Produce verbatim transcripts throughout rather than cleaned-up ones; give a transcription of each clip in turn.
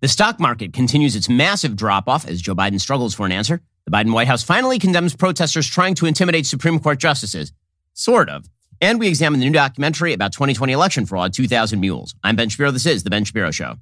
The stock market continues its massive drop-off as Joe Biden struggles for an answer. The Biden White House finally condemns protesters trying to intimidate Supreme Court justices. Sort of. And we examine the new documentary about twenty twenty election fraud, two thousand Mules. I'm Ben Shapiro. This is The Ben Shapiro Show.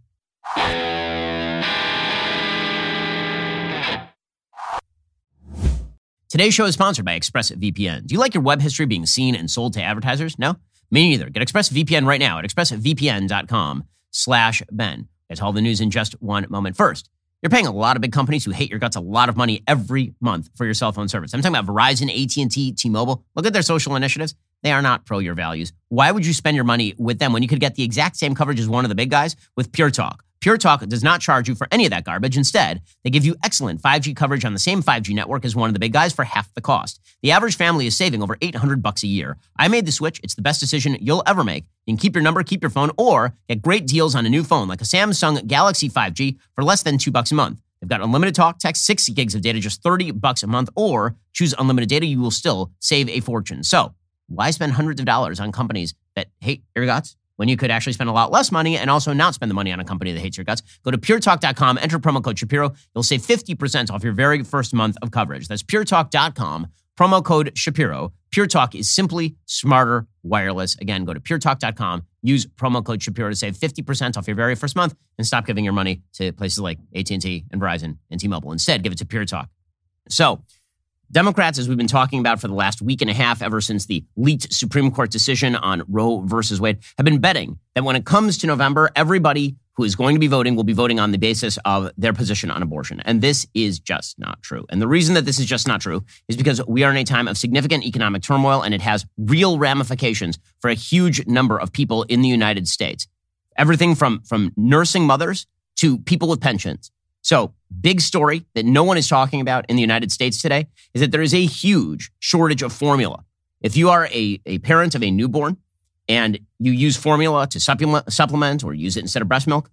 Today's show is sponsored by ExpressVPN. Do you like your web history being seen and sold to advertisers? No? Me neither. Get ExpressVPN right now at expressvpn.com slash Ben. Get all the news in just one moment. First, you're paying a lot of big companies who hate your guts a lot of money every month for your cell phone service. I'm talking about Verizon, A T and T, T-Mobile. Look at their social initiatives. They are not pro your values. Why would you spend your money with them when you could get the exact same coverage as one of the big guys with Pure Talk? Pure Talk does not charge you for any of that garbage. Instead, they give you excellent five G coverage on the same five G network as one of the big guys for half the cost. The average family is saving over eight hundred bucks a year. I made the switch. It's the best decision you'll ever make. You can keep your number, keep your phone, or get great deals on a new phone like a Samsung Galaxy five G for less than two bucks a month. They've got unlimited talk, text, six gigs of data, just thirty bucks a month, or choose unlimited data. You will still save a fortune. So why spend hundreds of dollars on companies that hate your guts when you could actually spend a lot less money and also not spend the money on a company that hates your guts? Go to pure talk dot com, enter promo code Shapiro. You'll save fifty percent off your very first month of coverage. That's pure talk dot com, promo code Shapiro. Pure Talk is simply smarter wireless. Again, go to pure talk dot com, use promo code Shapiro to save fifty percent off your very first month and stop giving your money to places like A T and T and Verizon and T-Mobile. Instead, give it to Pure Talk. So, Democrats, as we've been talking about for the last week and a half, ever since the leaked Supreme Court decision on Roe versus Wade, have been betting that when it comes to November, everybody who is going to be voting will be voting on the basis of their position on abortion. And this is just not true. And the reason that this is just not true is because we are in a time of significant economic turmoil, and it has real ramifications for a huge number of people in the United States. Everything from, from nursing mothers to people with pensions. So, big story that no one is talking about in the United States today is that there is a huge shortage of formula. If you are a, a parent of a newborn and you use formula to supplement, supplement or use it instead of breast milk,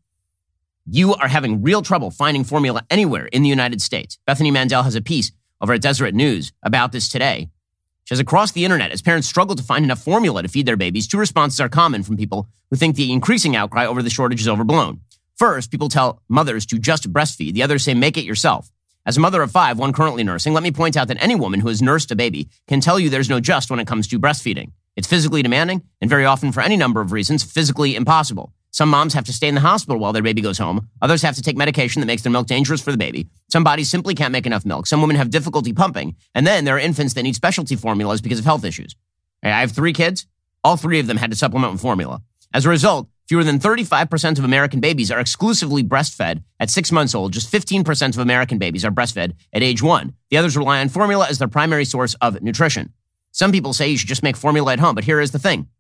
you are having real trouble finding formula anywhere in the United States. Bethany Mandel has a piece over at Deseret News about this today. She says, across the internet, as parents struggle to find enough formula to feed their babies, two responses are common from people who think the increasing outcry over the shortage is overblown. First, people tell mothers to just breastfeed. The others say, make it yourself. As a mother of five, one currently nursing, let me point out that any woman who has nursed a baby can tell you there's no just when it comes to breastfeeding. It's physically demanding and very often, for any number of reasons, physically impossible. Some moms have to stay in the hospital while their baby goes home. Others have to take medication that makes their milk dangerous for the baby. Some bodies simply can't make enough milk. Some women have difficulty pumping. And then there are infants that need specialty formulas because of health issues. I have three kids. All three of them had to supplement with formula. As a result, fewer than thirty-five percent of American babies are exclusively breastfed at six months old. Just fifteen percent of American babies are breastfed at age one. The others rely on formula as their primary source of nutrition. Some people say you should just make formula at home, but here is the thing.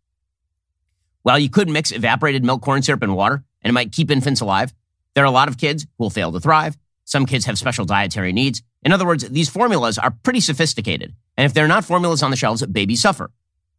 While you could mix evaporated milk, corn syrup, and water, and it might keep infants alive, there are a lot of kids who will fail to thrive. Some kids have special dietary needs. In other words, these formulas are pretty sophisticated. And if they're not formulas on the shelves, babies suffer.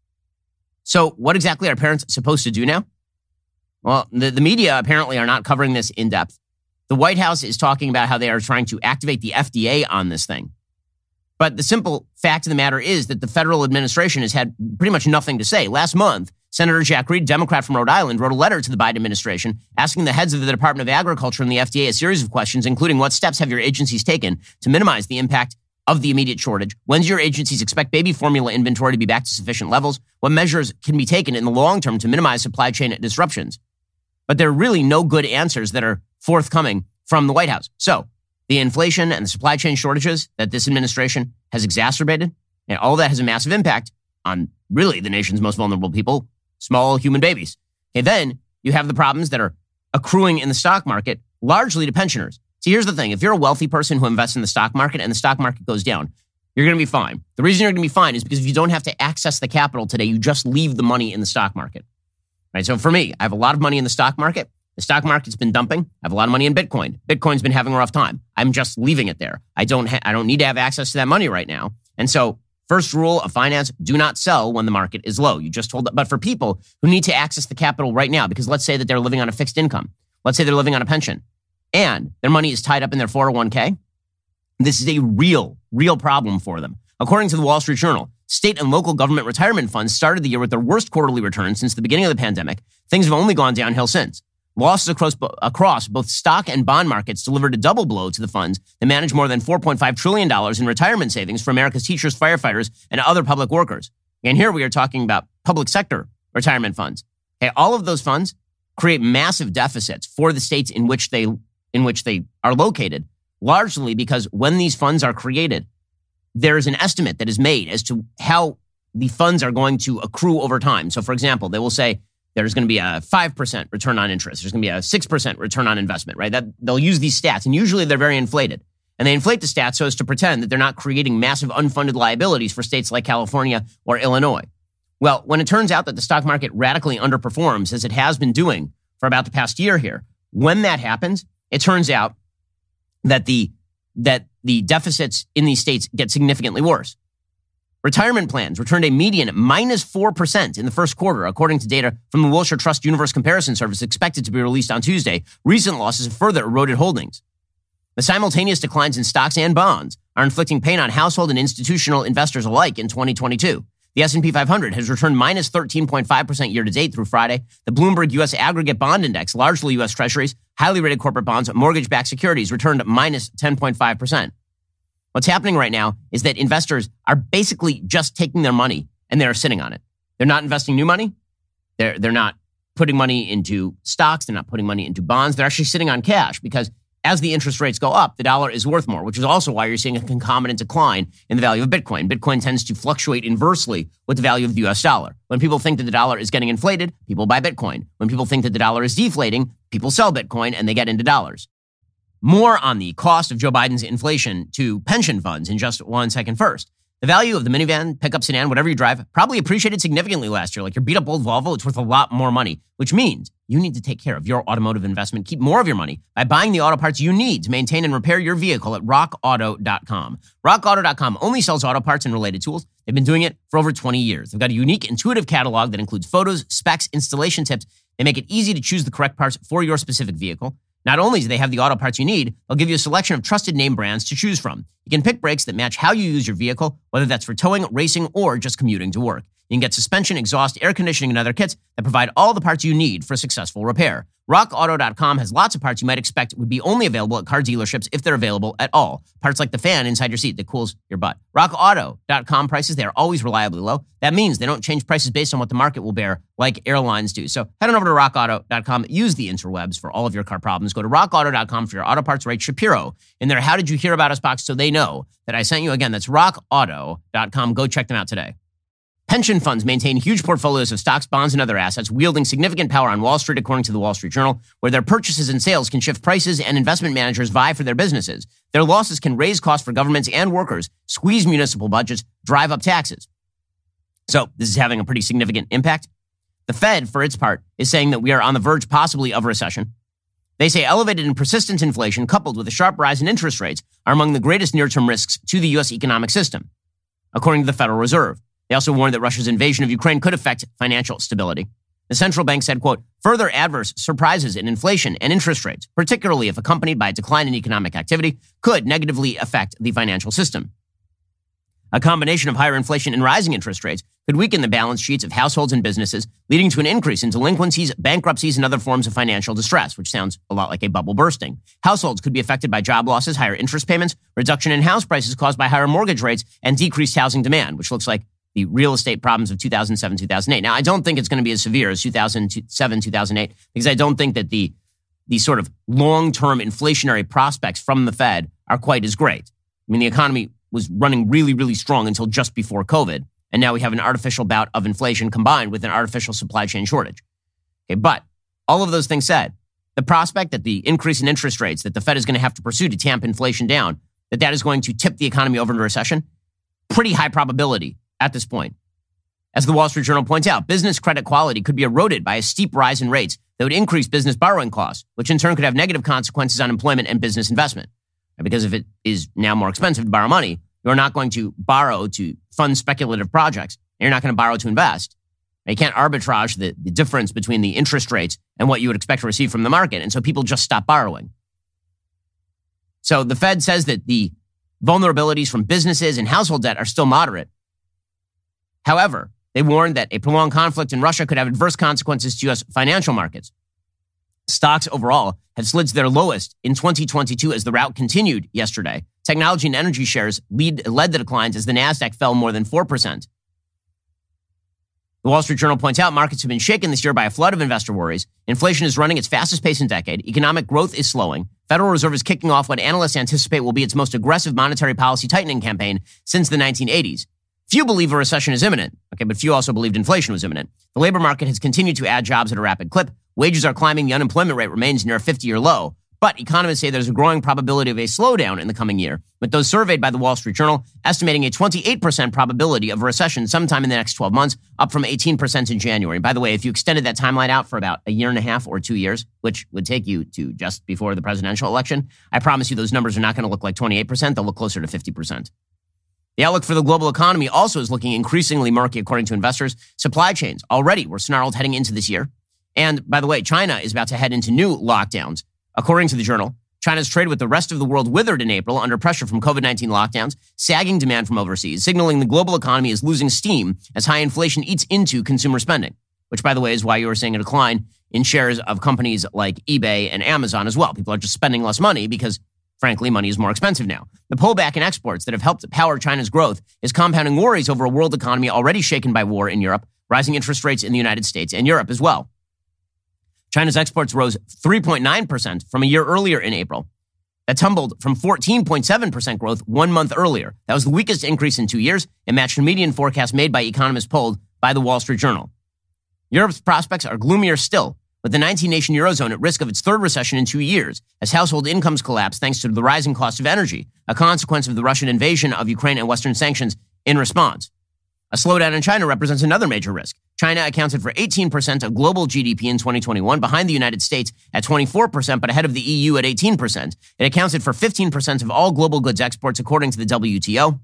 So what exactly are parents supposed to do now? Well, the, the media apparently are not covering this in depth. The White House is talking about how they are trying to activate the F D A on this thing. But the simple fact of the matter is that the federal administration has had pretty much nothing to say. Last month, Senator Jack Reed, Democrat from Rhode Island, wrote a letter to the Biden administration asking the heads of the Department of Agriculture and the F D A a series of questions, including what steps have your agencies taken to minimize the impact of the immediate shortage? When do your agencies expect baby formula inventory to be back to sufficient levels? What measures can be taken in the long term to minimize supply chain disruptions? But there are really no good answers that are forthcoming from the White House. So the inflation and the supply chain shortages that this administration has exacerbated, and all that has a massive impact on really the nation's most vulnerable people, small human babies. Okay, then you have the problems that are accruing in the stock market, largely to pensioners. See, here's the thing. If you're a wealthy person who invests in the stock market and the stock market goes down, you're going to be fine. The reason you're going to be fine is because if you don't have to access the capital today, you just leave the money in the stock market. Right? So for me, I have a lot of money in the stock market. The stock market's been dumping. I have a lot of money in Bitcoin. Bitcoin's been having a rough time. I'm just leaving it there. I don't ha- I don't need to have access to that money right now. And so first rule of finance, do not sell when the market is low. You just told that. But for people who need to access the capital right now, because let's say that they're living on a fixed income. Let's say they're living on a pension and their money is tied up in their four oh one k. This is a real, real problem for them. According to the Wall Street Journal, state and local government retirement funds started the year with their worst quarterly returns since the beginning of the pandemic. Things have only gone downhill since. Losses across, across both stock and bond markets delivered a double blow to the funds that manage more than four point five trillion dollars in retirement savings for America's teachers, firefighters, and other public workers. And here we are talking about public sector retirement funds. Okay, all of those funds create massive deficits for the states in which they in which they are located, largely because when these funds are created, there is an estimate that is made as to how the funds are going to accrue over time. So, for example, they will say, there's going to be a five percent return on interest. There's going to be a six percent return on investment, right? That they'll use these stats, and usually they're very inflated. And they inflate the stats so as to pretend that they're not creating massive unfunded liabilities for states like California or Illinois. Well, when it turns out that the stock market radically underperforms, as it has been doing for about the past year here, when that happens, it turns out that the that the deficits in these states get significantly worse. Retirement plans returned a median minus four percent in the first quarter, according to data from the Wilshire Trust Universe Comparison Service expected to be released on Tuesday. Recent losses have further eroded holdings. The simultaneous declines in stocks and bonds are inflicting pain on household and institutional investors alike in twenty twenty-two. The S and P five hundred has returned minus thirteen point five percent year-to-date through Friday. The Bloomberg U S Aggregate Bond Index, largely U S Treasuries, highly rated corporate bonds, mortgage-backed securities, returned minus ten point five percent. What's happening right now is that investors are basically just taking their money and they're sitting on it. They're not investing new money. They're, they're not putting money into stocks. They're not putting money into bonds. They're actually sitting on cash because as the interest rates go up, the dollar is worth more, which is also why you're seeing a concomitant decline in the value of Bitcoin. Bitcoin tends to fluctuate inversely with the value of the U S dollar. When people think that the dollar is getting inflated, people buy Bitcoin. When people think that the dollar is deflating, people sell Bitcoin and they get into dollars. More on the cost of Joe Biden's inflation to pension funds in just one second. First, the value of the minivan, pickup sedan, whatever you drive, probably appreciated significantly last year. Like your beat-up old Volvo, it's worth a lot more money, which means you need to take care of your automotive investment. Keep more of your money by buying the auto parts you need to maintain and repair your vehicle at rock auto dot com. rock auto dot com only sells auto parts and related tools. They've been doing it for over twenty years. They've got a unique, intuitive catalog that includes photos, specs, installation tips. They make it easy to choose the correct parts for your specific vehicle. Not only do they have the auto parts you need, they'll give you a selection of trusted name brands to choose from. You can pick brakes that match how you use your vehicle, whether that's for towing, racing, or just commuting to work. You can get suspension, exhaust, air conditioning, and other kits that provide all the parts you need for a successful repair. rock auto dot com has lots of parts you might expect would be only available at car dealerships if they're available at all. Parts like the fan inside your seat that cools your butt. rock auto dot com prices, they are always reliably low. That means they don't change prices based on what the market will bear like airlines do. So head on over to rock auto dot com. Use the interwebs for all of your car problems. Go to rock auto dot com for your auto parts rate Shapiro in their How Did You Hear About Us box so they know that I sent you. Again, that's rock auto dot com. Go check them out today. Pension funds maintain huge portfolios of stocks, bonds, and other assets, wielding significant power on Wall Street, according to the Wall Street Journal, where their purchases and sales can shift prices and investment managers vie for their businesses. Their losses can raise costs for governments and workers, squeeze municipal budgets, drive up taxes. So this is having a pretty significant impact. The Fed, for its part, is saying that we are on the verge possibly of a recession. They say elevated and persistent inflation coupled with a sharp rise in interest rates are among the greatest near-term risks to the U S economic system, according to the Federal Reserve. They also warned that Russia's invasion of Ukraine could affect financial stability. The central bank said, quote, further adverse surprises in inflation and interest rates, particularly if accompanied by a decline in economic activity, could negatively affect the financial system. A combination of higher inflation and rising interest rates could weaken the balance sheets of households and businesses, leading to an increase in delinquencies, bankruptcies, and other forms of financial distress, which sounds a lot like a bubble bursting. Households could be affected by job losses, higher interest payments, reduction in house prices caused by higher mortgage rates, and decreased housing demand, which looks like the real estate problems of two thousand seven, two thousand eight. Now, I don't think it's going to be as severe as two thousand seven, two thousand eight, because I don't think that the, the sort of long-term inflationary prospects from the Fed are quite as great. I mean, the economy was running really, really strong until just before COVID, and now we have an artificial bout of inflation combined with an artificial supply chain shortage. Okay, but all of those things said, the prospect that the increase in interest rates that the Fed is going to have to pursue to tamp inflation down, that that is going to tip the economy over into recession, pretty high probability at this point. As the Wall Street Journal points out, business credit quality could be eroded by a steep rise in rates that would increase business borrowing costs, which in turn could have negative consequences on employment and business investment. Because if it is now more expensive to borrow money, you're not going to borrow to fund speculative projects, and you're not going to borrow to invest. You can't arbitrage the, the difference between the interest rates and what you would expect to receive from the market, and so people just stop borrowing. So the Fed says that the vulnerabilities from businesses and household debt are still moderate. However, they warned that a prolonged conflict in Russia could have adverse consequences to U S financial markets. Stocks overall have slid to their lowest in twenty twenty-two as the rout continued yesterday. Technology and energy shares lead, led the declines as the Nasdaq fell more than four percent. The Wall Street Journal points out markets have been shaken this year by a flood of investor worries. Inflation is running its fastest pace in a decade. Economic growth is slowing. Federal Reserve is kicking off what analysts anticipate will be its most aggressive monetary policy tightening campaign since the nineteen eighties. Few believe a recession is imminent, okay, but few also believed inflation was imminent. The labor market has continued to add jobs at a rapid clip. Wages are climbing. The unemployment rate remains near a fifty-year low. But economists say there's a growing probability of a slowdown in the coming year, with those surveyed by the Wall Street Journal estimating a twenty-eight percent probability of a recession sometime in the next twelve months, up from eighteen percent in January. By the way, if you extended that timeline out for about a year and a half or two years, which would take you to just before the presidential election, I promise you those numbers are not going to look like twenty-eight percent. They'll look closer to fifty percent. The outlook for the global economy also is looking increasingly murky, according to investors. Supply chains already were snarled heading into this year. And by the way, China is about to head into new lockdowns. According to the Journal, China's trade with the rest of the world withered in April under pressure from covid nineteen lockdowns, sagging demand from overseas, signaling the global economy is losing steam as high inflation eats into consumer spending, which, by the way, is why you are seeing a decline in shares of companies like eBay and Amazon as well. People are just spending less money because, frankly, money is more expensive now. The pullback in exports that have helped power China's growth is compounding worries over a world economy already shaken by war in Europe, rising interest rates in the United States and Europe as well. China's exports rose three point nine percent from a year earlier in April. That tumbled from fourteen point seven percent growth one month earlier. That was the weakest increase in two years and matched a median forecast made by economists polled by the Wall Street Journal. Europe's prospects are gloomier still, with the nineteen-nation Eurozone at risk of its third recession in two years as household incomes collapse thanks to the rising cost of energy, a consequence of the Russian invasion of Ukraine and Western sanctions in response. A slowdown in China represents another major risk. China accounted for eighteen percent of global G D P in twenty twenty-one, behind the United States at twenty-four percent, but ahead of the E U at eighteen percent. It accounted for fifteen percent of all global goods exports, according to the W T O.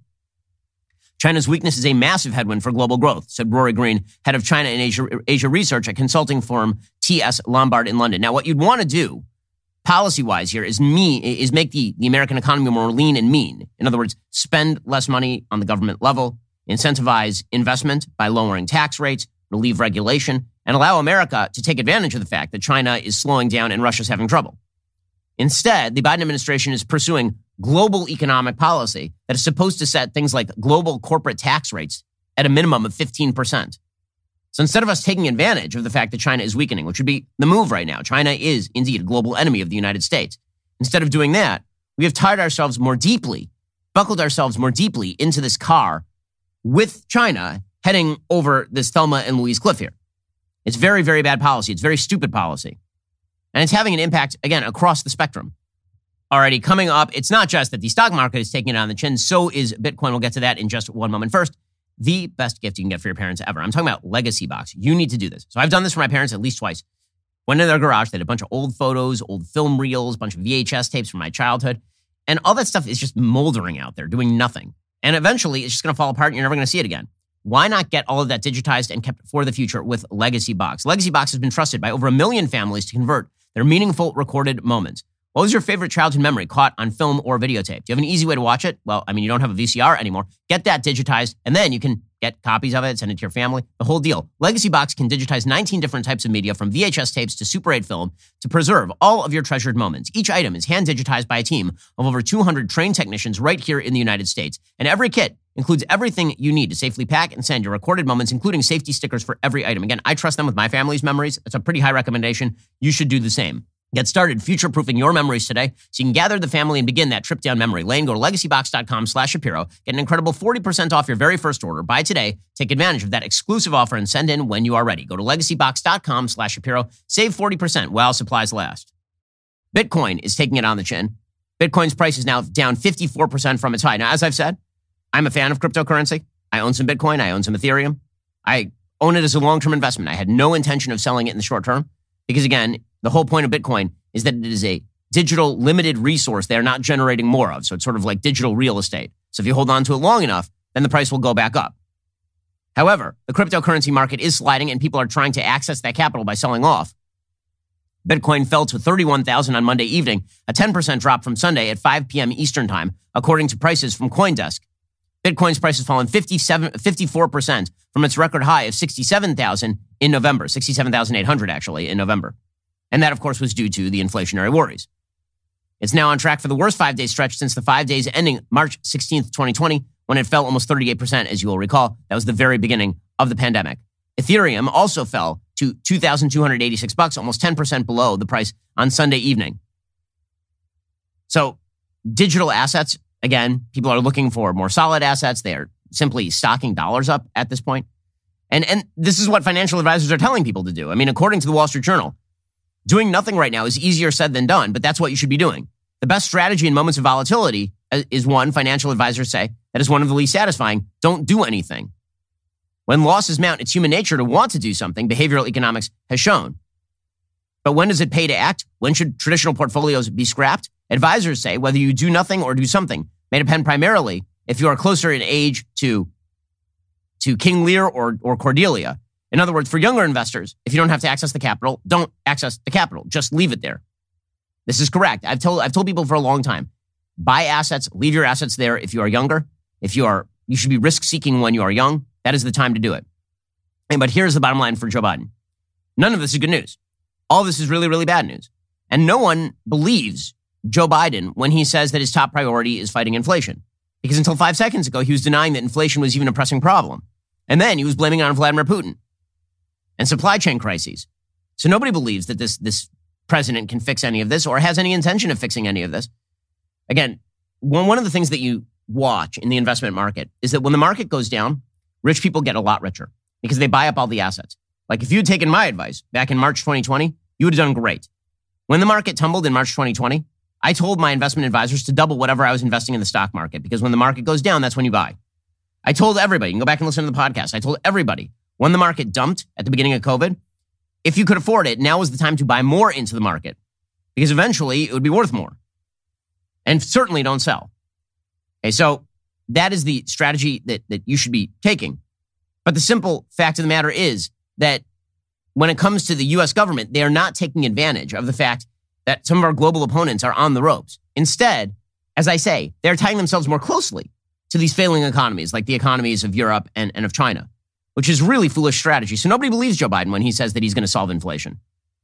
China's weakness is a massive headwind for global growth, said Rory Green, head of China and Asia, Asia research at consulting firm T S Lombard in London. Now, what you'd want to do policy-wise here is me is make the, the American economy more lean and mean. In other words, spend less money on the government level, incentivize investment by lowering tax rates, relieve regulation, and allow America to take advantage of the fact that China is slowing down and Russia's having trouble. Instead, the Biden administration is pursuing global economic policy that is supposed to set things like global corporate tax rates at a minimum of fifteen percent. So instead of us taking advantage of the fact that China is weakening, which would be the move right now, China is indeed a global enemy of the United States. Instead of doing that, we have tied ourselves more deeply, buckled ourselves more deeply into this car with China heading over this Thelma and Louise cliff here. It's very, very bad policy. It's very stupid policy. And it's having an impact, again, across the spectrum. Alrighty, coming up, it's not just that the stock market is taking it on the chin, so is Bitcoin. We'll get to that in just one moment. First, the best gift you can get for your parents ever. I'm talking about Legacy Box. You need to do this. So I've done this for my parents at least twice. Went in their garage, they had a bunch of old photos, old film reels, a bunch of V H S tapes from my childhood, and all that stuff is just moldering out there, doing nothing. And eventually, it's just going to fall apart and you're never going to see it again. Why not get all of that digitized and kept for the future with Legacy Box? Legacy Box has been trusted by over a million families to convert their meaningful recorded moments. What was your favorite childhood memory caught on film or videotape? Do you have an easy way to watch it? Well, I mean, you don't have a V C R anymore. Get that digitized, and then you can get copies of it, send it to your family, the whole deal. Legacy Box can digitize nineteen different types of media, from V H S tapes to Super eight film, to preserve all of your treasured moments. Each item is hand digitized by a team of over two hundred trained technicians right here in the United States. And every kit includes everything you need to safely pack and send your recorded moments, including safety stickers for every item. Again, I trust them with my family's memories. It's a pretty high recommendation. You should do the same. Get started future-proofing your memories today so you can gather the family and begin that trip down memory lane. Go to legacybox.com slash Shapiro. Get an incredible forty percent off your very first order. Buy today. Take advantage of that exclusive offer and send in when you are ready. Go to legacybox.com slash Shapiro. Save forty percent while supplies last. Bitcoin is taking it on the chin. Bitcoin's price is now down fifty-four percent from its high. Now, as I've said, I'm a fan of cryptocurrency. I own some Bitcoin. I own some Ethereum. I own it as a long-term investment. I had no intention of selling it in the short term because, again, the whole point of Bitcoin is that it is a digital limited resource they're not generating more of. So it's sort of like digital real estate. So if you hold on to it long enough, then the price will go back up. However, the cryptocurrency market is sliding and people are trying to access that capital by selling off. Bitcoin fell to thirty-one thousand on Monday evening, a ten percent drop from Sunday at five p.m. Eastern time, according to prices from CoinDesk. Bitcoin's price has fallen fifty-seven, fifty-four percent from its record high of sixty-seven thousand in November, sixty-seven thousand eight hundred actually in November. And that, of course, was due to the inflationary worries. It's now on track for the worst five-day stretch since the five days ending March sixteenth, twenty twenty, when it fell almost thirty-eight percent, as you will recall. That was the very beginning of the pandemic. Ethereum also fell to two thousand two hundred eighty-six bucks, almost ten percent below the price on Sunday evening. So digital assets, again, people are looking for more solid assets. They are simply stocking dollars up at this point. And, and this is what financial advisors are telling people to do. I mean, according to the Wall Street Journal, doing nothing right now is easier said than done, but that's what you should be doing. The best strategy in moments of volatility is one, financial advisors say, that is one of the least satisfying. Don't do anything. When losses mount, it's human nature to want to do something, behavioral economics has shown. But when does it pay to act? When should traditional portfolios be scrapped? Advisors say whether you do nothing or do something may depend primarily if you are closer in age to, to King Lear or, or Cordelia. In other words, for younger investors, if you don't have to access the capital, don't access the capital. Just leave it there. This is correct. I've told I've told people for a long time, buy assets, leave your assets there if you are younger. If you are, you should be risk-seeking when you are young. That is the time to do it. And, but here's the bottom line for Joe Biden. None of this is good news. All this is really, really bad news. And no one believes Joe Biden when he says that his top priority is fighting inflation. Because until five seconds ago, he was denying that inflation was even a pressing problem. And then he was blaming it on Vladimir Putin and supply chain crises. So nobody believes that this, this president can fix any of this or has any intention of fixing any of this. Again, one, one of the things that you watch in the investment market is that when the market goes down, rich people get a lot richer because they buy up all the assets. Like if you had taken my advice back in March twenty twenty, you would have done great. When the market tumbled in March twenty twenty, I told my investment advisors to double whatever I was investing in the stock market because when the market goes down, that's when you buy. I told everybody, you can go back and listen to the podcast. I told everybody when the market dumped at the beginning of COVID, if you could afford it, now is the time to buy more into the market because eventually it would be worth more. And certainly don't sell. Okay, so that is the strategy that, that you should be taking. But the simple fact of the matter is that when it comes to the U S government, they are not taking advantage of the fact that some of our global opponents are on the ropes. Instead, as I say, they're tying themselves more closely to these failing economies like the economies of Europe and, and of China, which is really foolish strategy. So nobody believes Joe Biden when he says that he's going to solve inflation.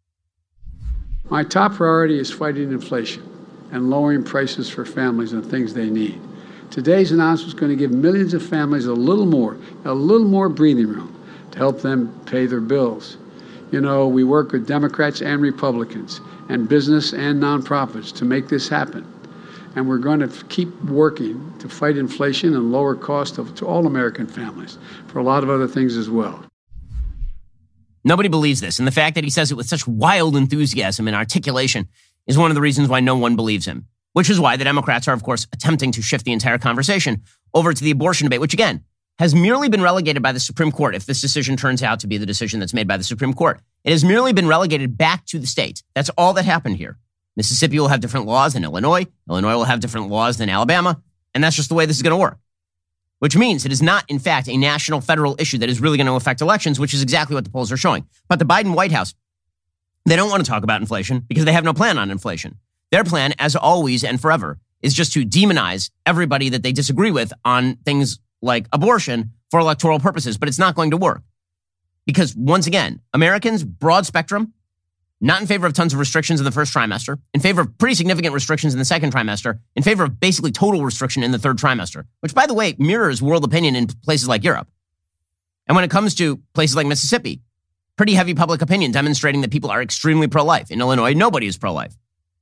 My top priority is fighting inflation and lowering prices for families and things they need. Today's announcement is going to give millions of families a little more, a little more breathing room to help them pay their bills. You know, we work with Democrats and Republicans and business and nonprofits to make this happen. And we're going to keep working to fight inflation and lower costs of, to all American families for a lot of other things as well. Nobody believes this. And the fact that he says it with such wild enthusiasm and articulation is one of the reasons why no one believes him. Which is why the Democrats are, of course, attempting to shift the entire conversation over to the abortion debate, which, again, has merely been relegated by the Supreme Court. If this decision turns out to be the decision that's made by the Supreme Court, it has merely been relegated back to the states. That's all that happened here. Mississippi will have different laws than Illinois. Illinois will have different laws than Alabama. And that's just the way this is going to work. Which means it is not, in fact, a national federal issue that is really going to affect elections, which is exactly what the polls are showing. But the Biden White House, they don't want to talk about inflation because they have no plan on inflation. Their plan, as always and forever, is just to demonize everybody that they disagree with on things like abortion for electoral purposes. But it's not going to work. Because, once again, Americans, broad spectrum, not in favor of tons of restrictions in the first trimester, in favor of pretty significant restrictions in the second trimester, in favor of basically total restriction in the third trimester, which, by the way, mirrors world opinion in places like Europe. And when it comes to places like Mississippi, pretty heavy public opinion demonstrating that people are extremely pro-life. In Illinois, nobody is pro-life.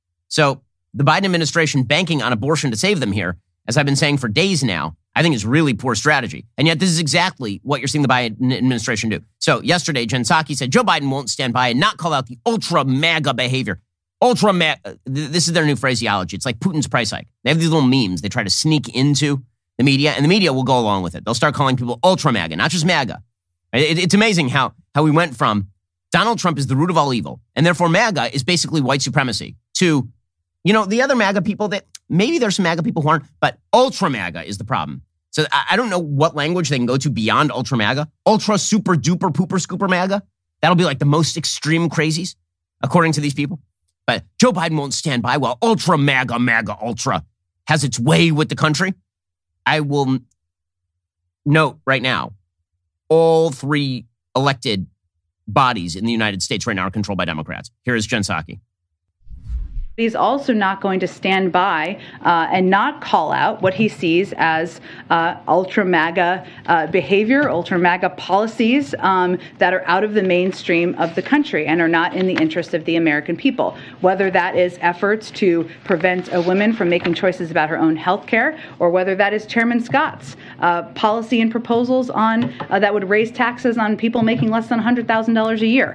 So the Biden administration banking on abortion to save them here, as I've been saying for days now, I think is really poor strategy. And yet this is exactly what you're seeing the Biden administration do. So yesterday, Jen Psaki said Joe Biden won't stand by and not call out the ultra MAGA behavior. Ultra MAGA. This is their new phraseology. It's like Putin's price hike. They have these little memes they try to sneak into the media, and the media will go along with it. They'll start calling people ultra MAGA, not just MAGA. It, it's amazing how, how we went from Donald Trump is the root of all evil, and therefore MAGA is basically white supremacy, to, you know, the other MAGA people that maybe there's some MAGA people who aren't, but ultra MAGA is the problem. So I, I don't know what language they can go to beyond ultra MAGA. Ultra super duper pooper scooper MAGA. That'll be like the most extreme crazies, according to these people. But Joe Biden won't stand by while ultra MAGA, MAGA, ultra has its way with the country. I will note right now, all three elected bodies in the United States right now are controlled by Democrats. Here is Jen Psaki. He's also not going to stand by uh, and not call out what he sees as uh, ultra MAGA uh, behavior, ultra MAGA policies um, that are out of the mainstream of the country and are not in the interest of the American people. Whether that is efforts to prevent a woman from making choices about her own health care, or whether that is Chairman Scott's uh, policy and proposals on uh, that would raise taxes on people making less than one hundred thousand dollars a year.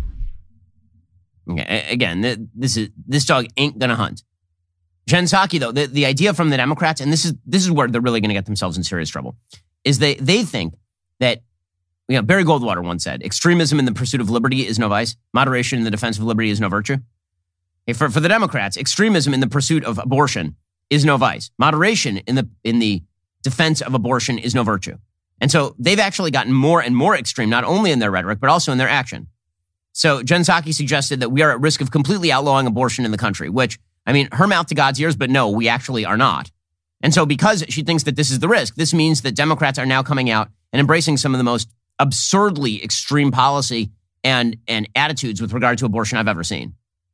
Okay, again, this is this dog ain't gonna hunt. Jen Psaki, though, the, the idea from the Democrats, and this is this is where they're really going to get themselves in serious trouble, is they they think that, you know, Barry Goldwater once said, extremism in the pursuit of liberty is no vice, moderation in the defense of liberty is no virtue. Okay, for for the Democrats, extremism in the pursuit of abortion is no vice, moderation in the in the defense of abortion is no virtue. And so they've actually gotten more and more extreme, not only in their rhetoric but also in their action. So Jen Psaki suggested that we are at risk of completely outlawing abortion in the country, which, I mean, her mouth to God's ears, but no, we actually are not. And so because she thinks that this is the risk, this means that Democrats are now coming out and embracing some of the most absurdly extreme policy and, and attitudes with regard to abortion I've ever seen.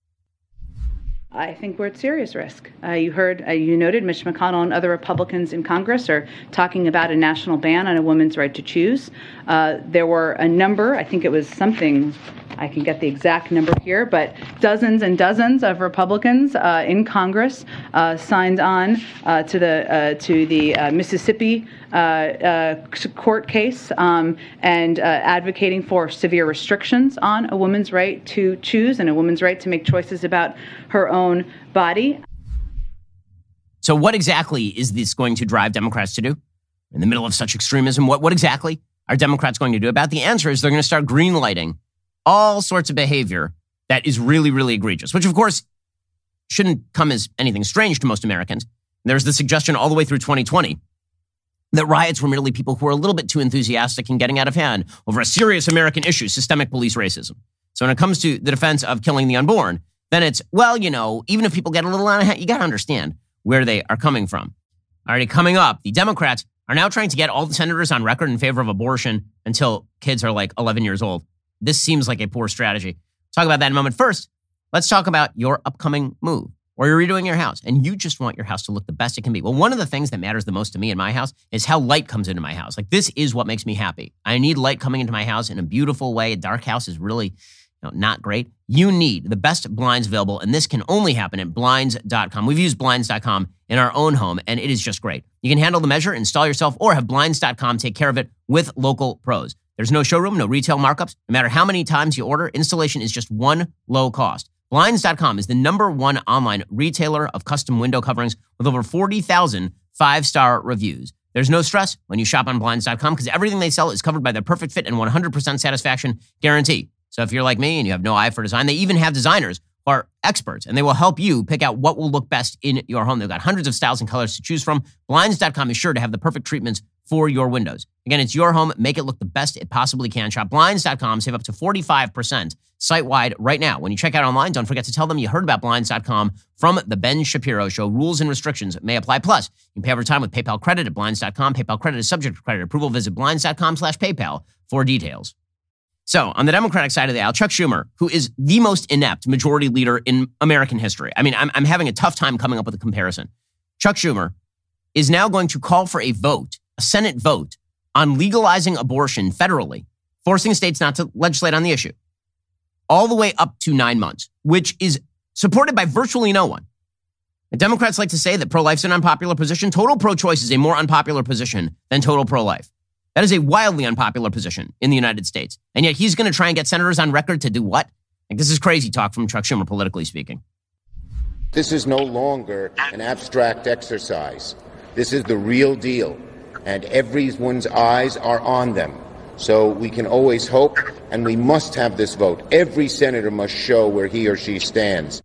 I think we're at serious risk. Uh, you heard, uh, you noted Mitch McConnell and other Republicans in Congress are talking about a national ban on a woman's right to choose. Uh, there were a number, I think it was something, I can get the exact number here, but dozens and dozens of Republicans uh, in Congress uh, signed on uh, to the uh, to the uh, Mississippi uh, uh, court case um, and uh, advocating for severe restrictions on a woman's right to choose and a woman's right to make choices about her own body. So what exactly is this going to drive Democrats to do? In the middle of such extremism, what, what exactly are Democrats going to do about it? The answer is they're going to start greenlighting all sorts of behavior that is really, really egregious, which, of course, shouldn't come as anything strange to most Americans. There's the suggestion all the way through twenty twenty that riots were merely people who were a little bit too enthusiastic and getting out of hand over a serious American issue, systemic police racism. So when it comes to the defense of killing the unborn, then it's, well, you know, even if people get a little out of hand, you got to understand where they are coming from. Already coming up, the Democrats are now trying to get all the senators on record in favor of abortion until kids are like eleven years old. This seems like a poor strategy. Talk about that in a moment. First, let's talk about your upcoming move, or you're redoing your house and you just want your house to look the best it can be. Well, one of the things that matters the most to me in my house is how light comes into my house. Like, this is what makes me happy. I need light coming into my house in a beautiful way. A dark house is really, you know, not great. You need the best blinds available, and this can only happen at blinds dot com. We've used blinds dot com in our own home, and it is just great. You can handle the measure, install yourself, or have blinds dot com take care of it with local pros. There's no showroom, no retail markups. No matter how many times you order, installation is just one low cost. blinds dot com is the number one online retailer of custom window coverings with over forty thousand five-star reviews. There's no stress when you shop on blinds dot com because everything they sell is covered by their perfect fit and one hundred percent satisfaction guarantee. So if you're like me and you have no eye for design, they even have designers who are experts, and they will help you pick out what will look best in your home. They've got hundreds of styles and colors to choose from. blinds dot com is sure to have the perfect treatments for your windows. Again, it's your home. Make it look the best it possibly can. Shop blinds dot com. Save up to forty-five percent site-wide right now. When you check out online, don't forget to tell them you heard about blinds dot com from The Ben Shapiro Show. Rules and restrictions may apply. Plus, you can pay over time with PayPal Credit at blinds dot com. PayPal Credit is subject to credit approval. Visit blinds dot com slash PayPal for details. So, on the Democratic side of the aisle, Chuck Schumer, who is the most inept majority leader in American history. I mean, I'm, I'm having a tough time coming up with a comparison. Chuck Schumer is now going to call for a vote, a Senate vote, on legalizing abortion federally, forcing states not to legislate on the issue, all the way up to nine months, which is supported by virtually no one. The Democrats like to say that pro-life is an unpopular position. Total pro-choice is a more unpopular position than total pro-life. That is a wildly unpopular position in the United States. And yet he's going to try and get senators on record to do what? Like, this is crazy talk from Chuck Schumer, politically speaking. This is no longer an abstract exercise. This is the real deal. And everyone's eyes are on them. So we can always hope, and we must have this vote. Every senator must show where he or she stands.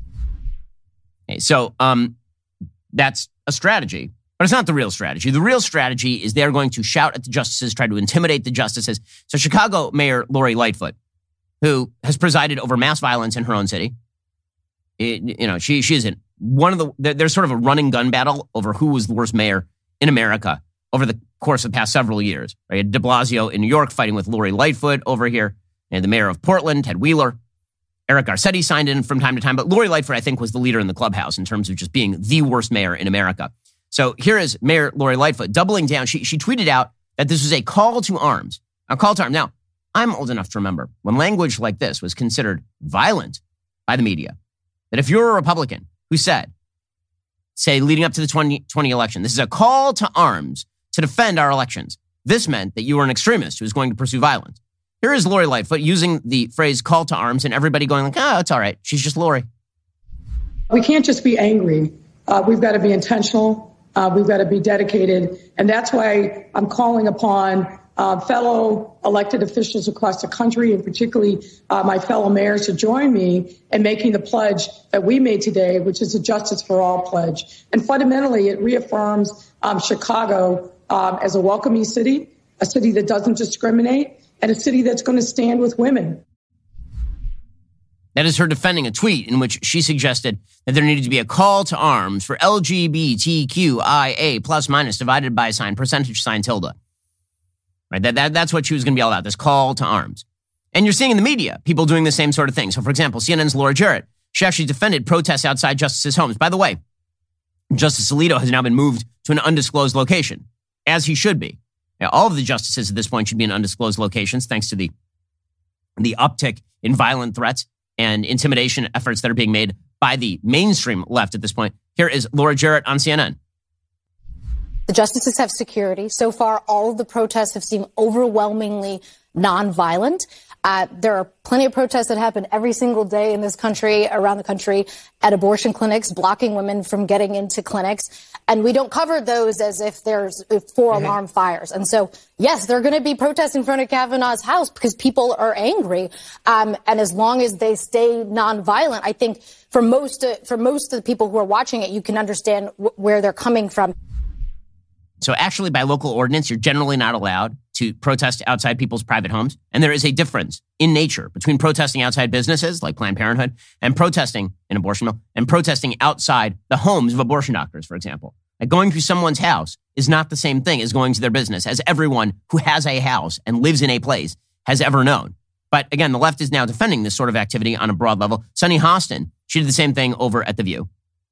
Okay, so um, that's a strategy. But it's not the real strategy. The real strategy is they're going to shout at the justices, try to intimidate the justices. So Chicago Mayor Lori Lightfoot, who has presided over mass violence in her own city, it, you know, she she isn't one of the. There's sort of a running gun battle over who was the worst mayor in America over the course of the past several years. Right, De Blasio in New York fighting with Lori Lightfoot over here. And the mayor of Portland, Ted Wheeler, Eric Garcetti signed in from time to time. But Lori Lightfoot, I think, was the leader in the clubhouse in terms of just being the worst mayor in America. So here is Mayor Lori Lightfoot doubling down. She, she tweeted out that this was a call to arms, a call to arms. Now, I'm old enough to remember when language like this was considered violent by the media, that if you're a Republican who said, say, leading up to the twenty twenty election, this is a call to arms to defend our elections, this meant that you were an extremist who was going to pursue violence. Here is Lori Lightfoot using the phrase call to arms and everybody going like, oh, it's all right. She's just Lori. We can't just be angry. Uh, we've got to be intentional. Uh, we've got to be dedicated. And that's why I'm calling upon uh, fellow elected officials across the country, and particularly uh, my fellow mayors, to join me in making the pledge that we made today, which is a Justice for All pledge. And fundamentally, it reaffirms um, Chicago um, as a welcoming city, a city that doesn't discriminate, and a city that's going to stand with women. That is her defending a tweet in which she suggested that there needed to be a call to arms for L G B T Q I A plus minus divided by a sign, percentage sign, tilde. Right? That, that, that's what she was going to be all about, this call to arms. And you're seeing in the media people doing the same sort of thing. So, for example, C N N's Laura Jarrett, she actually defended protests outside justices' homes. By the way, Justice Alito has now been moved to an undisclosed location, as he should be. Now, all of the justices at this point should be in undisclosed locations, thanks to the, the uptick in violent threats and intimidation efforts that are being made by the mainstream left at this point. Here is Laura Jarrett on C N N. The justices have security. So far, all of the protests have seemed overwhelmingly nonviolent. Uh, there are plenty of protests that happen every single day in this country, around the country, at abortion clinics, blocking women from getting into clinics. And we don't cover those as if there's four mm-hmm. alarm fires. And so, yes, there are going to be protests in front of Kavanaugh's house because people are angry. Um, and as long as they stay nonviolent, I think for most, uh, for most of the people who are watching it, you can understand w- where they're coming from. So actually, by local ordinance, you're generally not allowed to protest outside people's private homes. And there is a difference in nature between protesting outside businesses like Planned Parenthood and protesting an abortion mill and protesting outside the homes of abortion doctors, for example. Like going to someone's house is not the same thing as going to their business, as everyone who has a house and lives in a place has ever known. But again, the left is now defending this sort of activity on a broad level. Sunny Hostin, she did the same thing over at The View.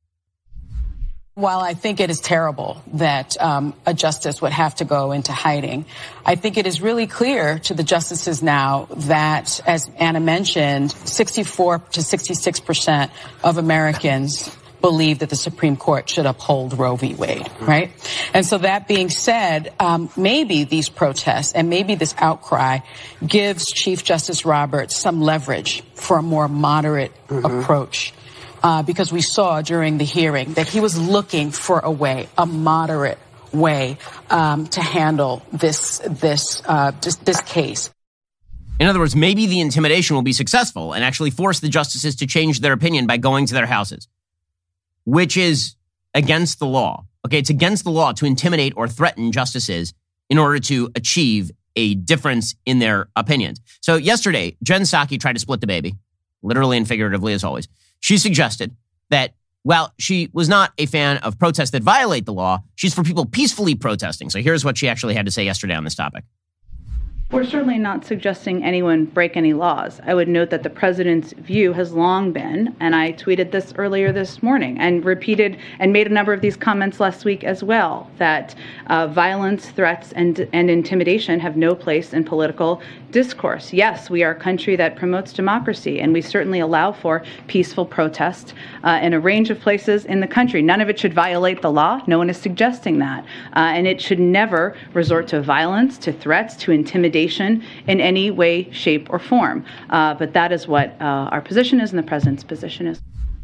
While I think it is terrible that um, a justice would have to go into hiding, I think it is really clear to the justices now that, as Anna mentioned, sixty-four to sixty-six percent of Americans believe that the Supreme Court should uphold Roe v. Wade, right? And so that being said, um, maybe these protests and maybe this outcry gives Chief Justice Roberts some leverage for a more moderate mm-hmm. approach. Uh, because we saw during the hearing that he was looking for a way, a moderate way, um, to handle this this uh, this, this case. In other words, maybe the intimidation will be successful and actually force the justices to change their opinion by going to their houses, which is against the law. Okay, it's against the law to intimidate or threaten justices in order to achieve a difference in their opinions. So yesterday, Jen Psaki tried to split the baby, literally and figuratively as always. She suggested that, well, she was not a fan of protests that violate the law. She's for people peacefully protesting. So here's what she actually had to say yesterday on this topic. We're certainly not suggesting anyone break any laws. I would note that the president's view has long been, and I tweeted this earlier this morning and repeated and made a number of these comments last week as well, that uh, violence, threats, and, and intimidation have no place in political discourse. Yes, we are a country that promotes democracy, and we certainly allow for peaceful protest uh, in a range of places in the country. None of it should violate the law. No one is suggesting that. Uh, and it should never resort to violence, to threats, to intimidation in any way, shape, or form. Uh, but that is what uh, our position is and the president's position is.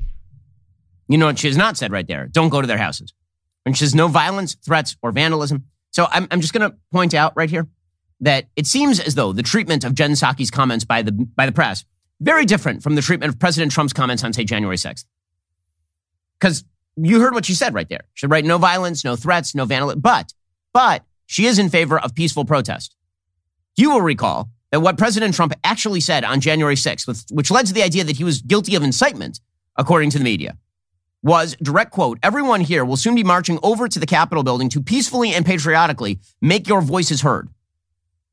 You know what she has not said right there? Don't go to their houses. And she says no violence, threats, or vandalism. So I'm, I'm just going to point out right here that it seems as though the treatment of Jen Psaki's comments by the by the press, very different from the treatment of President Trump's comments on, say, January sixth. Because you heard what she said right there. She said, right, no violence, no threats, no vandalism. But, but she is in favor of peaceful protest. You will recall that what President Trump actually said on January sixth, which led to the idea that he was guilty of incitement, according to the media, was, direct quote, everyone here will soon be marching over to the Capitol building to peacefully and patriotically make your voices heard.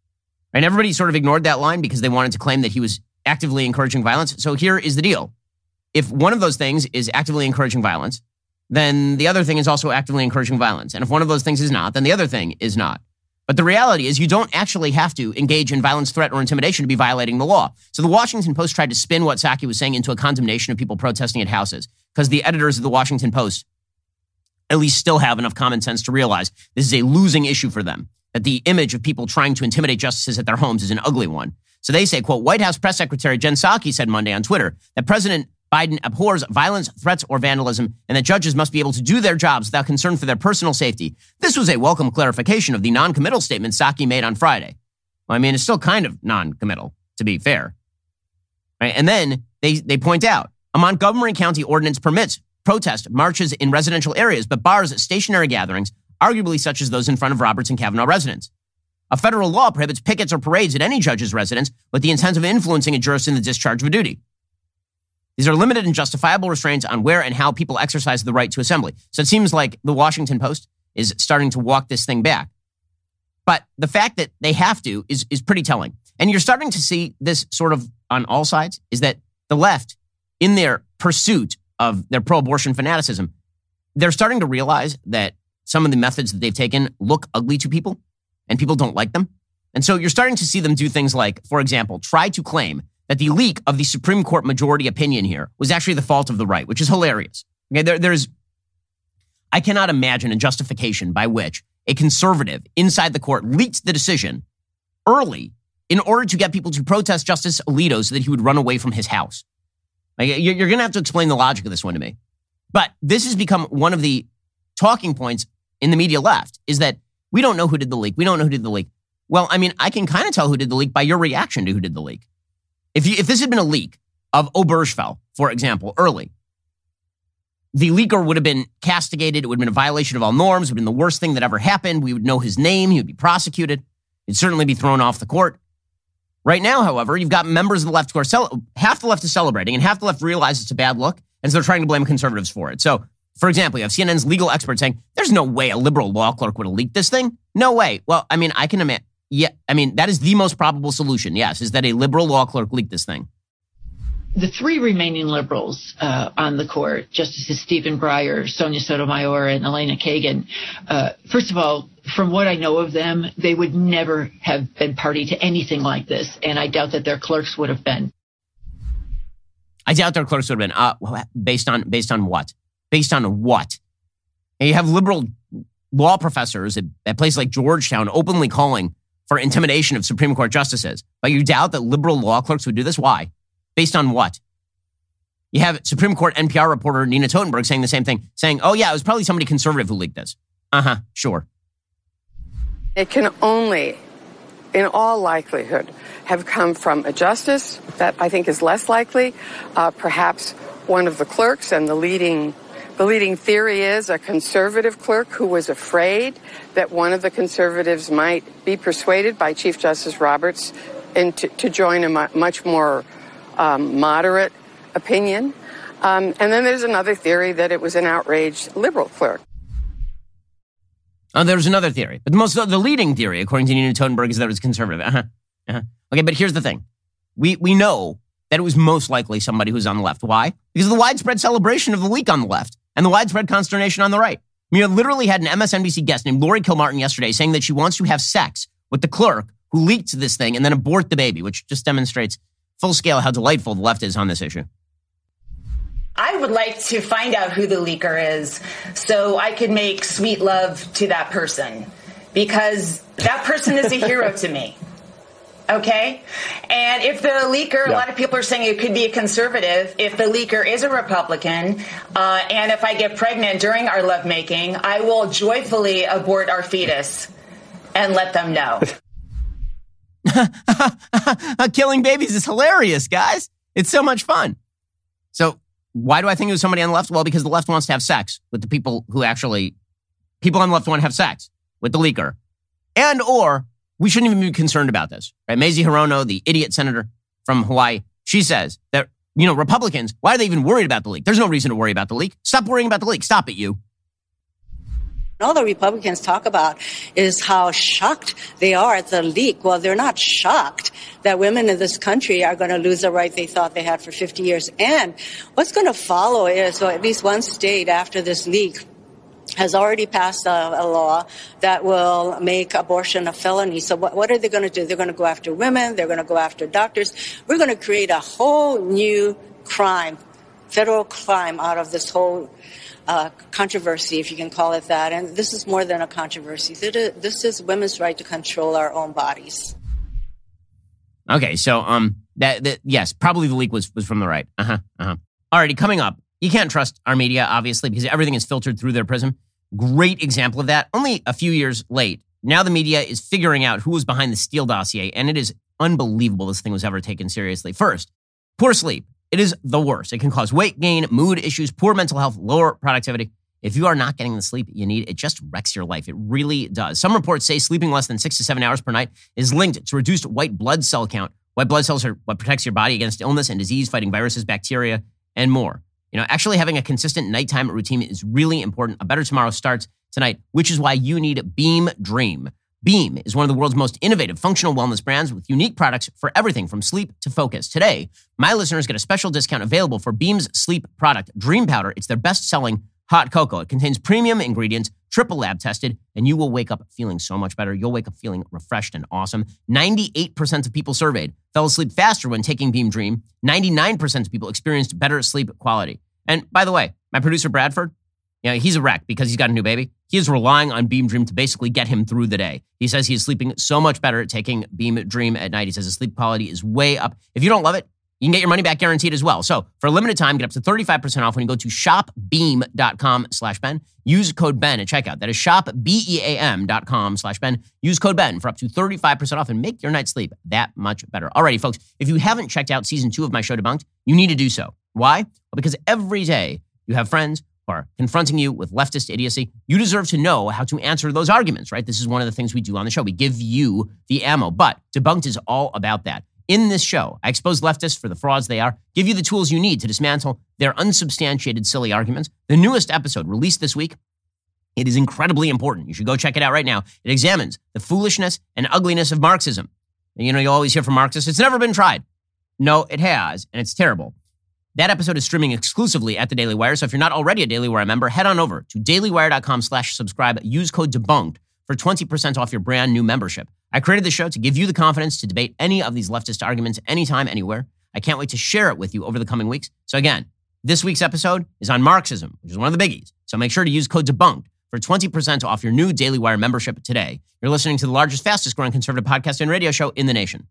And everybody sort of ignored that line because they wanted to claim that he was actively encouraging violence. So here is the deal. If one of those things is actively encouraging violence, then the other thing is also actively encouraging violence. And if one of those things is not, then the other thing is not. But the reality is you don't actually have to engage in violence, threat, or intimidation to be violating the law. So the Washington Post tried to spin what Psaki was saying into a condemnation of people protesting at houses because the editors of the Washington Post at least still have enough common sense to realize this is a losing issue for them, that the image of people trying to intimidate justices at their homes is an ugly one. So they say, quote, White House Press Secretary Jen Psaki said Monday on Twitter that President Biden abhors violence, threats, or vandalism, and that judges must be able to do their jobs without concern for their personal safety. This was a welcome clarification of the non-committal statement Psaki made on Friday. Well, I mean, it's still kind of non-committal, to be fair. Right? And then they, they point out, a Montgomery County ordinance permits protest marches in residential areas, but bars stationary gatherings, arguably such as those in front of Roberts and Kavanaugh residence. A federal law prohibits pickets or parades at any judge's residence with the intent of influencing a jurist in the discharge of a duty. These are limited and justifiable restraints on where and how people exercise the right to assembly. So it seems like the Washington Post is starting to walk this thing back. But the fact that they have to is, is pretty telling. And you're starting to see this sort of on all sides, is that the left, in their pursuit of their pro-abortion fanaticism, they're starting to realize that some of the methods that they've taken look ugly to people and people don't like them. And so you're starting to see them do things like, for example, try to claim that the leak of the Supreme Court majority opinion here was actually the fault of the right, which is hilarious. Okay, there, there's, I cannot imagine a justification by which a conservative inside the court leaked the decision early in order to get people to protest Justice Alito so that he would run away from his house. Like, you're, you're going to have to explain the logic of this one to me. But this has become one of the talking points in the media left, is that we don't know who did the leak. We don't know who did the leak. Well, I mean, I can kind of tell who did the leak by your reaction to who did the leak. If you, if this had been a leak of Obergefell, for example, early, the leaker would have been castigated. It would have been a violation of all norms. It would have been the worst thing that ever happened. We would know his name. He would be prosecuted. He'd certainly be thrown off the court. Right now, however, you've got members of the left who are, cel- half the left is celebrating and half the left realizes it's a bad look. And so they're trying to blame conservatives for it. So, for example, you have C N N's legal expert saying, there's no way a liberal law clerk would have leaked this thing. No way. Well, I mean, I can imagine. Yeah, I mean, that is the most probable solution, yes, is that a liberal law clerk leaked this thing. The three remaining liberals uh, on the court, Justices Stephen Breyer, Sonia Sotomayor, and Elena Kagan, uh, first of all, from what I know of them, they would never have been party to anything like this, and I doubt that their clerks would have been. I doubt their clerks would have been. Uh, based on based on what? Based on what? And you have liberal law professors at, at places like Georgetown openly calling for intimidation of Supreme Court justices. But you doubt that liberal law clerks would do this? Why? Based on what? You have Supreme Court N P R reporter Nina Totenberg saying the same thing, saying, oh yeah, it was probably somebody conservative who leaked this. Uh-huh, sure. It can only, in all likelihood, have come from a justice. That I think is less likely. Uh, perhaps one of the clerks, and the leading The leading theory is a conservative clerk who was afraid that one of the conservatives might be persuaded by Chief Justice Roberts into, to join a mu- much more um, moderate opinion. Um, and then there's another theory that it was an outraged liberal clerk. Oh, there's another theory. But the most, the leading theory, according to Nina Totenberg, is that it was conservative. Uh-huh. Uh-huh. Okay, but here's the thing. We we know that it was most likely somebody who's on the left. Why? Because of the widespread celebration of the leak on the left and the widespread consternation on the right. I mean, you literally had an M S N B C guest named Lori Kilmartin yesterday saying that she wants to have sex with the clerk who leaked this thing and then abort the baby, which just demonstrates full scale how delightful the left is on this issue. I would like to find out who the leaker is so I could make sweet love to that person, because that person is a hero to me. Okay? And if the leaker, yeah. a lot of people are saying it could be a conservative. If the leaker is a Republican, uh, and if I get pregnant during our lovemaking, I will joyfully abort our fetus and let them know. Killing babies is hilarious, guys. It's so much fun. So why do I think it was somebody on the left? Well, because the left wants to have sex with the people who actually, people on the left want to have sex with the leaker. And or we shouldn't even be concerned about this, right? Mazie Hirono, the idiot senator from Hawaii, she says that, you know, Republicans, why are they even worried about the leak? There's no reason to worry about the leak. Stop worrying about the leak. Stop it, you. All the Republicans talk about is how shocked they are at the leak. Well, they're not shocked that women in this country are going to lose a right they thought they had for fifty years. And what's going to follow is, well, at least one state after this leak has already passed a, a law that will make abortion a felony. So what, what are they going to do? They're going to go after women. They're going to go after doctors. We're going to create a whole new crime, federal crime out of this whole Uh, controversy, if you can call it that. And this is more than a controversy. This is women's right to control our own bodies. Okay, so um, that, that yes, probably the leak was was from the right. Uh huh. Uh huh. Alrighty, coming up, you can't trust our media, obviously, because everything is filtered through their prism. Great example of that. Only a few years late, now the media is figuring out who was behind the Steele dossier, and it is unbelievable this thing was ever taken seriously. First, poor sleep. It is the worst. It can cause weight gain, mood issues, poor mental health, lower productivity. If you are not getting the sleep you need, it just wrecks your life. It really does. Some reports say sleeping less than six to seven hours per night is linked to reduced white blood cell count. White blood cells are what protects your body against illness and disease, fighting viruses, bacteria, and more. You know, actually having a consistent nighttime routine is really important. A better tomorrow starts tonight, which is why you need Beam Dream. Beam is one of the world's most innovative functional wellness brands with unique products for everything from sleep to focus. Today, my listeners get a special discount available for Beam's sleep product, Dream Powder. It's their best-selling hot cocoa. It contains premium ingredients, triple lab tested, and you will wake up feeling so much better. You'll wake up feeling refreshed and awesome. ninety-eight percent of people surveyed fell asleep faster when taking Beam Dream. ninety-nine percent of people experienced better sleep quality. And by the way, my producer, Bradford, you know, he's a wreck because he's got a new baby. He is relying on Beam Dream to basically get him through the day. He says he is sleeping so much better taking Beam Dream at night. He says his sleep quality is way up. If you don't love it, you can get your money back guaranteed as well. So for a limited time, get up to thirty-five percent off when you go to shopbeam.com slash Ben. Use code Ben at checkout. That is shopbeam.com slash Ben. Use code Ben for up to thirty-five percent off and make your night's sleep that much better. Alrighty, folks, if you haven't checked out season two of my show Debunked, you need to do so. Why? Well, because every day you have friends are confronting you with leftist idiocy. You deserve to know how to answer those arguments, right? This is one of the things we do on the show. We give you the ammo, but Debunked is all about that. In this show, I expose leftists for the frauds they are, give you the tools you need to dismantle their unsubstantiated, silly arguments. The newest episode released this week, it is incredibly important. You should go check it out right now. It examines the foolishness and ugliness of Marxism. And you know, you always hear from Marxists, it's never been tried. No, it has, and it's terrible. That episode is streaming exclusively at the Daily Wire. So if you're not already a Daily Wire member, head on over to dailywire.com slash subscribe. Use code DEBUNKED for twenty percent off your brand new membership. I created the show to give you the confidence to debate any of these leftist arguments anytime, anywhere. I can't wait to share it with you over the coming weeks. So again, this week's episode is on Marxism, which is one of the biggies. So make sure to use code DEBUNKED for twenty percent off your new Daily Wire membership today. You're listening to the largest, fastest growing conservative podcast and radio show in the nation.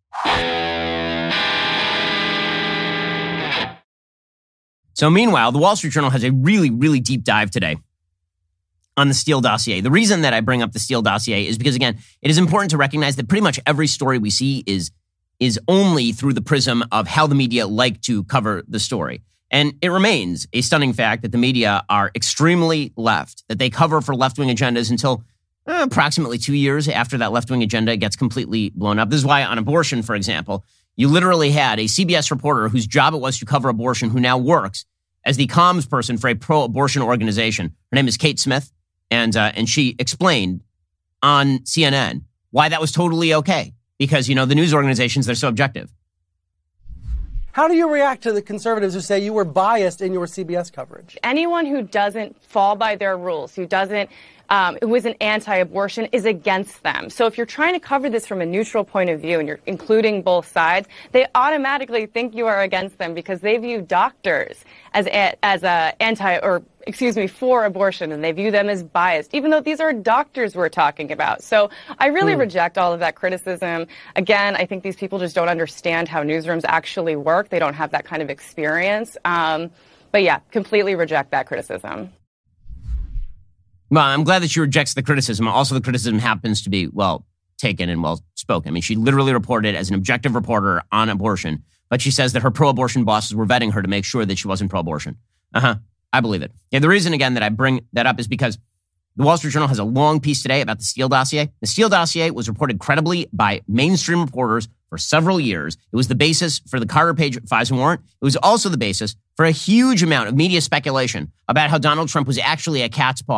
So meanwhile, the Wall Street Journal has a really, really deep dive today on the Steele dossier. The reason that I bring up the Steele dossier is because, again, it is important to recognize that pretty much every story we see is, is only through the prism of how the media like to cover the story. And it remains a stunning fact that the media are extremely left, that they cover for left-wing agendas until uh, approximately two years after that left-wing agenda gets completely blown up. This is why on abortion, for example, you literally had a C B S reporter whose job it was to cover abortion who now works as the comms person for a pro-abortion organization. Her name is Kate Smith, and uh, and she explained on C N N why that was totally okay. Because, you know, the news organizations, they're so objective. How do you react to the conservatives who say you were biased in your C B S coverage? Anyone who doesn't fall by their rules, who doesn't, um, who is an anti-abortion, is against them. So if you're trying to cover this from a neutral point of view and you're including both sides, they automatically think you are against them because they view doctors as a, as a anti or excuse me for abortion, and they view them as biased, even though these are doctors we're talking about. So I really mm. reject all of that criticism. Again, I think these people just don't understand how newsrooms actually work. They don't have that kind of experience. Um, but yeah, completely reject that criticism. Well, I'm glad that she rejects the criticism. Also, the criticism happens to be well taken and well spoken. I mean, she literally reported as an objective reporter on abortion, but she says that her pro-abortion bosses were vetting her to make sure that she wasn't pro-abortion. Uh-huh. I believe it. And the reason, again, that I bring that up is because the Wall Street Journal has a long piece today about the Steele dossier. The Steele dossier was reported credibly by mainstream reporters for several years. It was the basis for the Carter Page FISA warrant. It was also the basis for a huge amount of media speculation about how Donald Trump was actually a cat's paw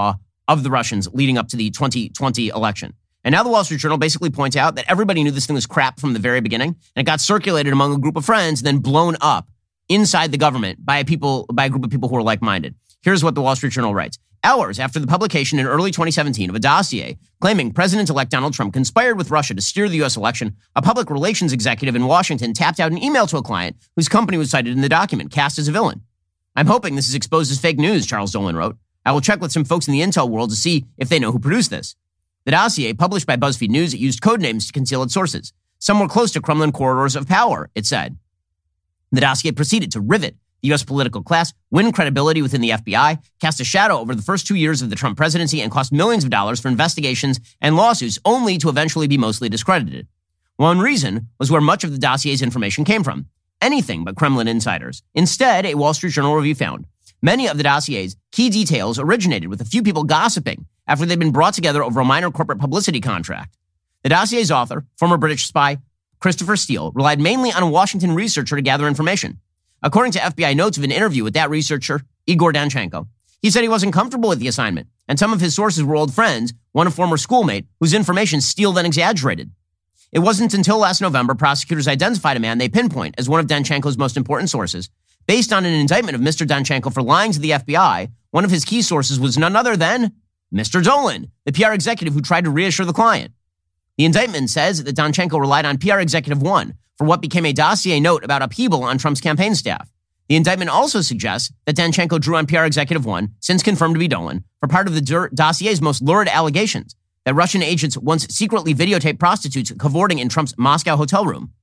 of the Russians leading up to the twenty twenty election. And now the Wall Street Journal basically points out that everybody knew this thing was crap from the very beginning, and it got circulated among a group of friends and then blown up inside the government by a people by a group of people who are like-minded. Here's what the Wall Street Journal writes. Hours after the publication in early twenty seventeen of a dossier claiming President-elect Donald Trump conspired with Russia to steer the U S election, a public relations executive in Washington tapped out an email to a client whose company was cited in the document, cast as a villain. I'm hoping this is exposed as fake news, Charles Dolan wrote. I will check with some folks in the intel world to see if they know who produced this. The dossier, published by BuzzFeed News, used code names to conceal its sources. Some were close to Kremlin corridors of power, it said. The dossier proceeded to rivet the U S political class, win credibility within the F B I, cast a shadow over the first two years of the Trump presidency, and cost millions of dollars for investigations and lawsuits, only to eventually be mostly discredited. One reason was where much of the dossier's information came from. Anything but Kremlin insiders. Instead, a Wall Street Journal review found many of the dossier's key details originated with a few people gossiping after they'd been brought together over a minor corporate publicity contract. The dossier's author, former British spy Christopher Steele, relied mainly on a Washington researcher to gather information. According to F B I notes of an interview with that researcher, Igor Danchenko, he said he wasn't comfortable with the assignment, and some of his sources were old friends, one a former schoolmate, whose information Steele then exaggerated. It wasn't until last November prosecutors identified a man they pinpoint as one of Danchenko's most important sources. Based on an indictment of Mister Danchenko for lying to the F B I, one of his key sources was none other than Mister Dolan, the P R executive who tried to reassure the client. The indictment says that Danchenko relied on P R Executive One for what became a dossier note about upheaval on Trump's campaign staff. The indictment also suggests that Danchenko drew on P R Executive One, since confirmed to be Dolan, for part of the dossier's most lurid allegations, that Russian agents once secretly videotaped prostitutes cavorting in Trump's Moscow hotel room.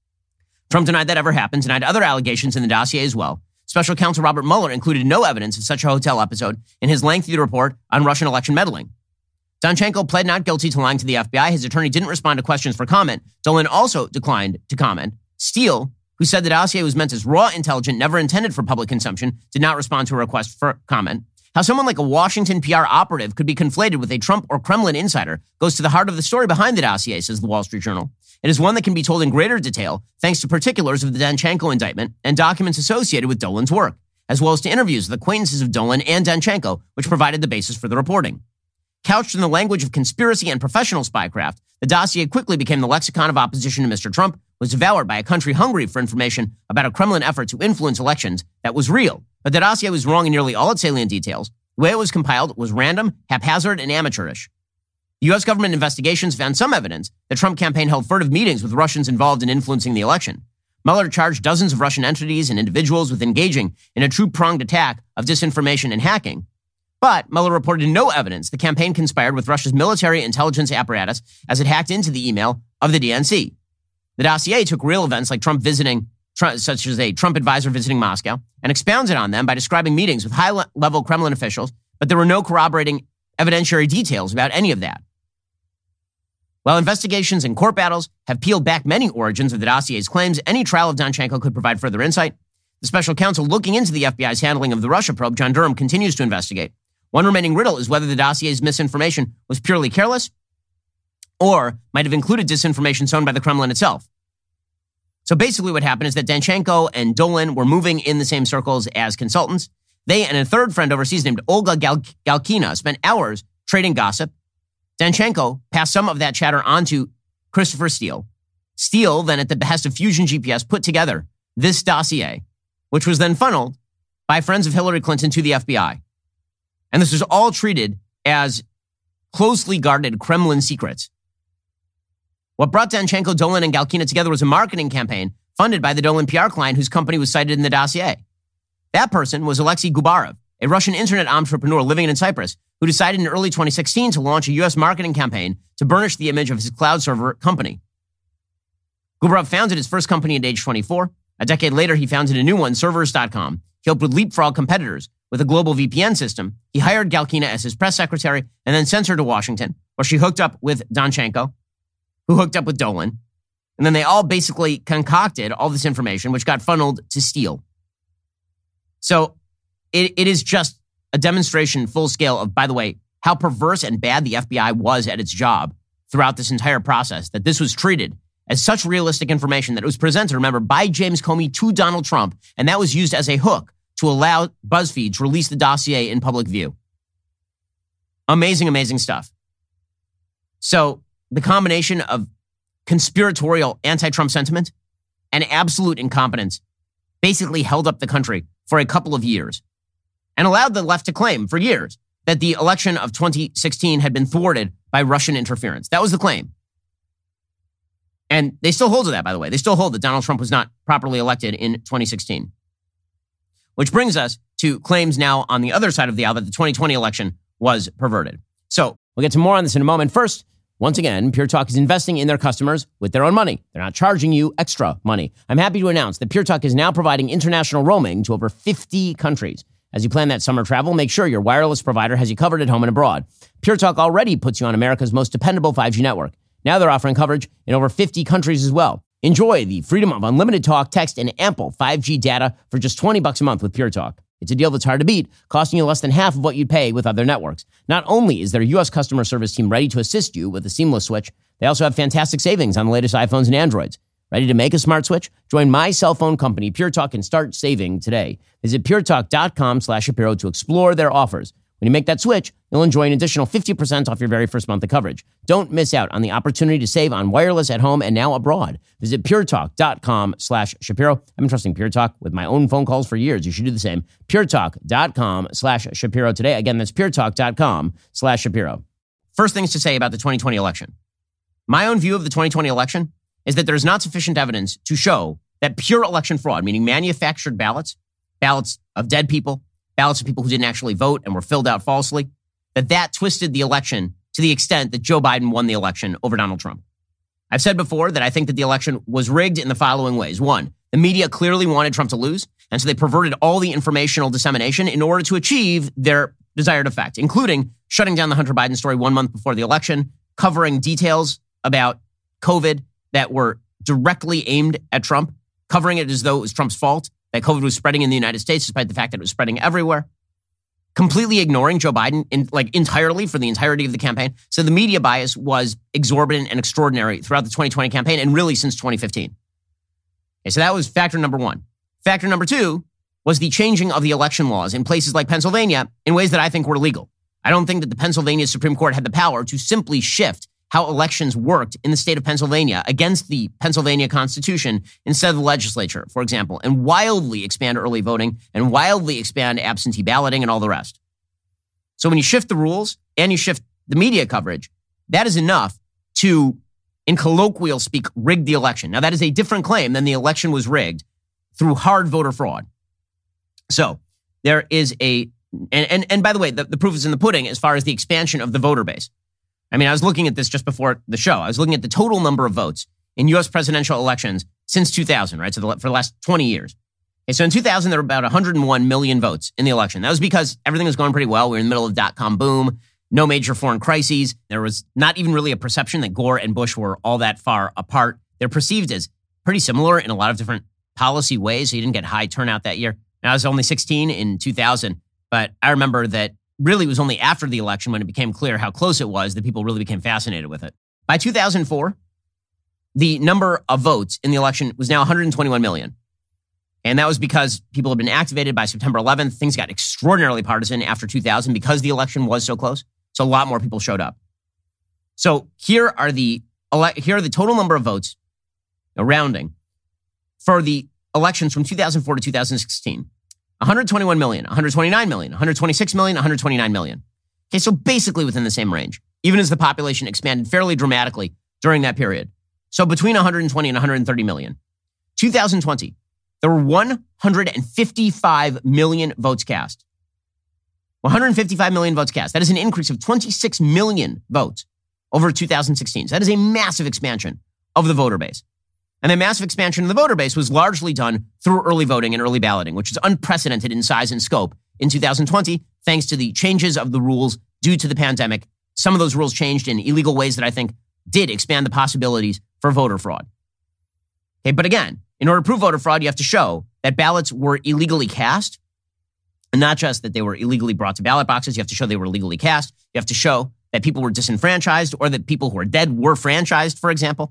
Trump denied that ever happened, denied other allegations in the dossier as well. Special counsel Robert Mueller included no evidence of such a hotel episode in his lengthy report on Russian election meddling. Danchenko pled not guilty to lying to the F B I. His attorney didn't respond to questions for comment. Dolan also declined to comment. Steele, who said the dossier was meant as raw intelligence, never intended for public consumption, did not respond to a request for comment. How someone like a Washington P R operative could be conflated with a Trump or Kremlin insider goes to the heart of the story behind the dossier, says the Wall Street Journal. It is one that can be told in greater detail thanks to particulars of the Danchenko indictment and documents associated with Dolan's work, as well as to interviews with acquaintances of Dolan and Danchenko, which provided the basis for the reporting. Couched in the language of conspiracy and professional spycraft, the dossier quickly became the lexicon of opposition to Mister Trump, was devoured by a country hungry for information about a Kremlin effort to influence elections that was real. But the dossier was wrong in nearly all its salient details. The way it was compiled was random, haphazard, and amateurish. The U S government investigations found some evidence the Trump campaign held furtive meetings with Russians involved in influencing the election. Mueller charged dozens of Russian entities and individuals with engaging in a two-pronged attack of disinformation and hacking. But Mueller reported no evidence the campaign conspired with Russia's military intelligence apparatus as it hacked into the email of the D N C. The dossier took real events like Trump visiting, such as a Trump advisor visiting Moscow, and expounded on them by describing meetings with high-level Kremlin officials, but there were no corroborating evidentiary details about any of that. While investigations and court battles have peeled back many origins of the dossier's claims, any trial of Danchenko could provide further insight. The special counsel looking into the F B I's handling of the Russia probe, John Durham, continues to investigate. One remaining riddle is whether the dossier's misinformation was purely careless or might have included disinformation sown by the Kremlin itself. So basically what happened is that Danchenko and Dolan were moving in the same circles as consultants. They and a third friend overseas named Olga Gal- Galkina spent hours trading gossip. Danchenko passed some of that chatter on to Christopher Steele. Steele, then at the behest of Fusion G P S, put together this dossier, which was then funneled by friends of Hillary Clinton to the F B I. And this was all treated as closely guarded Kremlin secrets. What brought Danchenko, Dolan, and Galkina together was a marketing campaign funded by the Dolan P R client whose company was cited in the dossier. That person was Alexei Gubarev, a Russian internet entrepreneur living in Cyprus, who decided in early twenty sixteen to launch a U S marketing campaign to burnish the image of his cloud server company. Gubarev founded his first company at age twenty-four. A decade later, he founded a new one, servers dot com. He helped with leapfrog competitors with a global V P N system. He hired Galkina as his press secretary and then sent her to Washington, where she hooked up with Danchenko, who hooked up with Dolan. And then they all basically concocted all this information, which got funneled to Steele. So it, it is just a demonstration full scale of, by the way, how perverse and bad the F B I was at its job throughout this entire process, that this was treated as such realistic information that it was presented, remember, by James Comey to Donald Trump, and that was used as a hook to allow BuzzFeed to release the dossier in public view. Amazing, amazing stuff. So the combination of conspiratorial anti-Trump sentiment and absolute incompetence basically held up the country for a couple of years and allowed the left to claim for years that the election of twenty sixteen had been thwarted by Russian interference. That was the claim. And they still hold to that, by the way. They still hold that Donald Trump was not properly elected in twenty sixteen. Which brings us to claims now on the other side of the aisle that the twenty twenty election was perverted. So we'll get to more on this in a moment. First, once again, Pure Talk is investing in their customers with their own money. They're not charging you extra money. I'm happy to announce that Pure Talk is now providing international roaming to over fifty countries. As you plan that summer travel, make sure your wireless provider has you covered at home and abroad. Pure Talk already puts you on America's most dependable five G network. Now they're offering coverage in over fifty countries as well. Enjoy the freedom of unlimited talk, text, and ample five G data for just twenty bucks a month with Pure Talk. It's a deal that's hard to beat, costing you less than half of what you'd pay with other networks. Not only is their U S customer service team ready to assist you with a seamless switch, they also have fantastic savings on the latest iPhones and Androids. Ready to make a smart switch? Join my cell phone company, Pure Talk, and start saving today. Visit puretalk.com slash Shapiro to explore their offers. When you make that switch, you'll enjoy an additional fifty percent off your very first month of coverage. Don't miss out on the opportunity to save on wireless at home and now abroad. Visit puretalk.com slash Shapiro. I've been trusting Pure Talk with my own phone calls for years. You should do the same. puretalk.com slash Shapiro today. Again, that's puretalk.com slash Shapiro. First things to say about the twenty twenty election. My own view of the twenty twenty election is that there is not sufficient evidence to show that pure election fraud, meaning manufactured ballots, ballots of dead people, ballots of people who didn't actually vote and were filled out falsely, that that twisted the election to the extent that Joe Biden won the election over Donald Trump. I've said before that I think that the election was rigged in the following ways. One, the media clearly wanted Trump to lose, and so they perverted all the informational dissemination in order to achieve their desired effect, including shutting down the Hunter Biden story one month before the election, covering details about COVID that were directly aimed at Trump, covering it as though it was Trump's fault, that COVID was spreading in the United States despite the fact that it was spreading everywhere, completely ignoring Joe Biden in, like entirely for the entirety of the campaign. So the media bias was exorbitant and extraordinary throughout the twenty twenty campaign and really since twenty fifteen. Okay, so that was factor number one. Factor number two was the changing of the election laws in places like Pennsylvania in ways that I think were legal. I don't think that the Pennsylvania Supreme Court had the power to simply shift how elections worked in the state of Pennsylvania against the Pennsylvania Constitution instead of the legislature, for example, and wildly expand early voting and wildly expand absentee balloting and all the rest. So when you shift the rules and you shift the media coverage, that is enough to, in colloquial speak, rig the election. Now, that is a different claim than the election was rigged through hard voter fraud. So there is a, and, and, and by the way, the, the proof is in the pudding as far as the expansion of the voter base. I mean, I was looking at this just before the show. I was looking at the total number of votes in U S presidential elections since two thousand, right? So the, for the last twenty years. Okay, so in two thousand, there were about one hundred one million votes in the election. That was because everything was going pretty well. We were in the middle of dot-com boom, no major foreign crises. There was not even really a perception that Gore and Bush were all that far apart. They're perceived as pretty similar in a lot of different policy ways. So you didn't get high turnout that year. And I was only sixteen in two thousand, but I remember that really it was only after the election when it became clear how close it was that people really became fascinated with it. By two thousand four, the number of votes in the election was now one hundred twenty-one million. And that was because people had been activated by September eleventh. Things got extraordinarily partisan after two thousand because the election was so close. So a lot more people showed up. So here are the here are the total number of votes, rounding, for the elections from two thousand four to two thousand sixteen. one hundred twenty-one million, one hundred twenty-nine million, one hundred twenty-six million, one hundred twenty-nine million. Okay, so basically within the same range, even as the population expanded fairly dramatically during that period. So between one hundred twenty and one hundred thirty million. two thousand twenty, there were one hundred fifty-five million votes cast. one hundred fifty-five million votes cast. That is an increase of twenty-six million votes over two thousand sixteen. So that is a massive expansion of the voter base. And the massive expansion of the voter base was largely done through early voting and early balloting, which is unprecedented in size and scope in two thousand twenty, thanks to the changes of the rules due to the pandemic. Some of those rules changed in illegal ways that I think did expand the possibilities for voter fraud. Okay, but again, in order to prove voter fraud, you have to show that ballots were illegally cast, and not just that they were illegally brought to ballot boxes. You have to show they were illegally cast. You have to show that people were disenfranchised or that people who are dead were franchised, for example.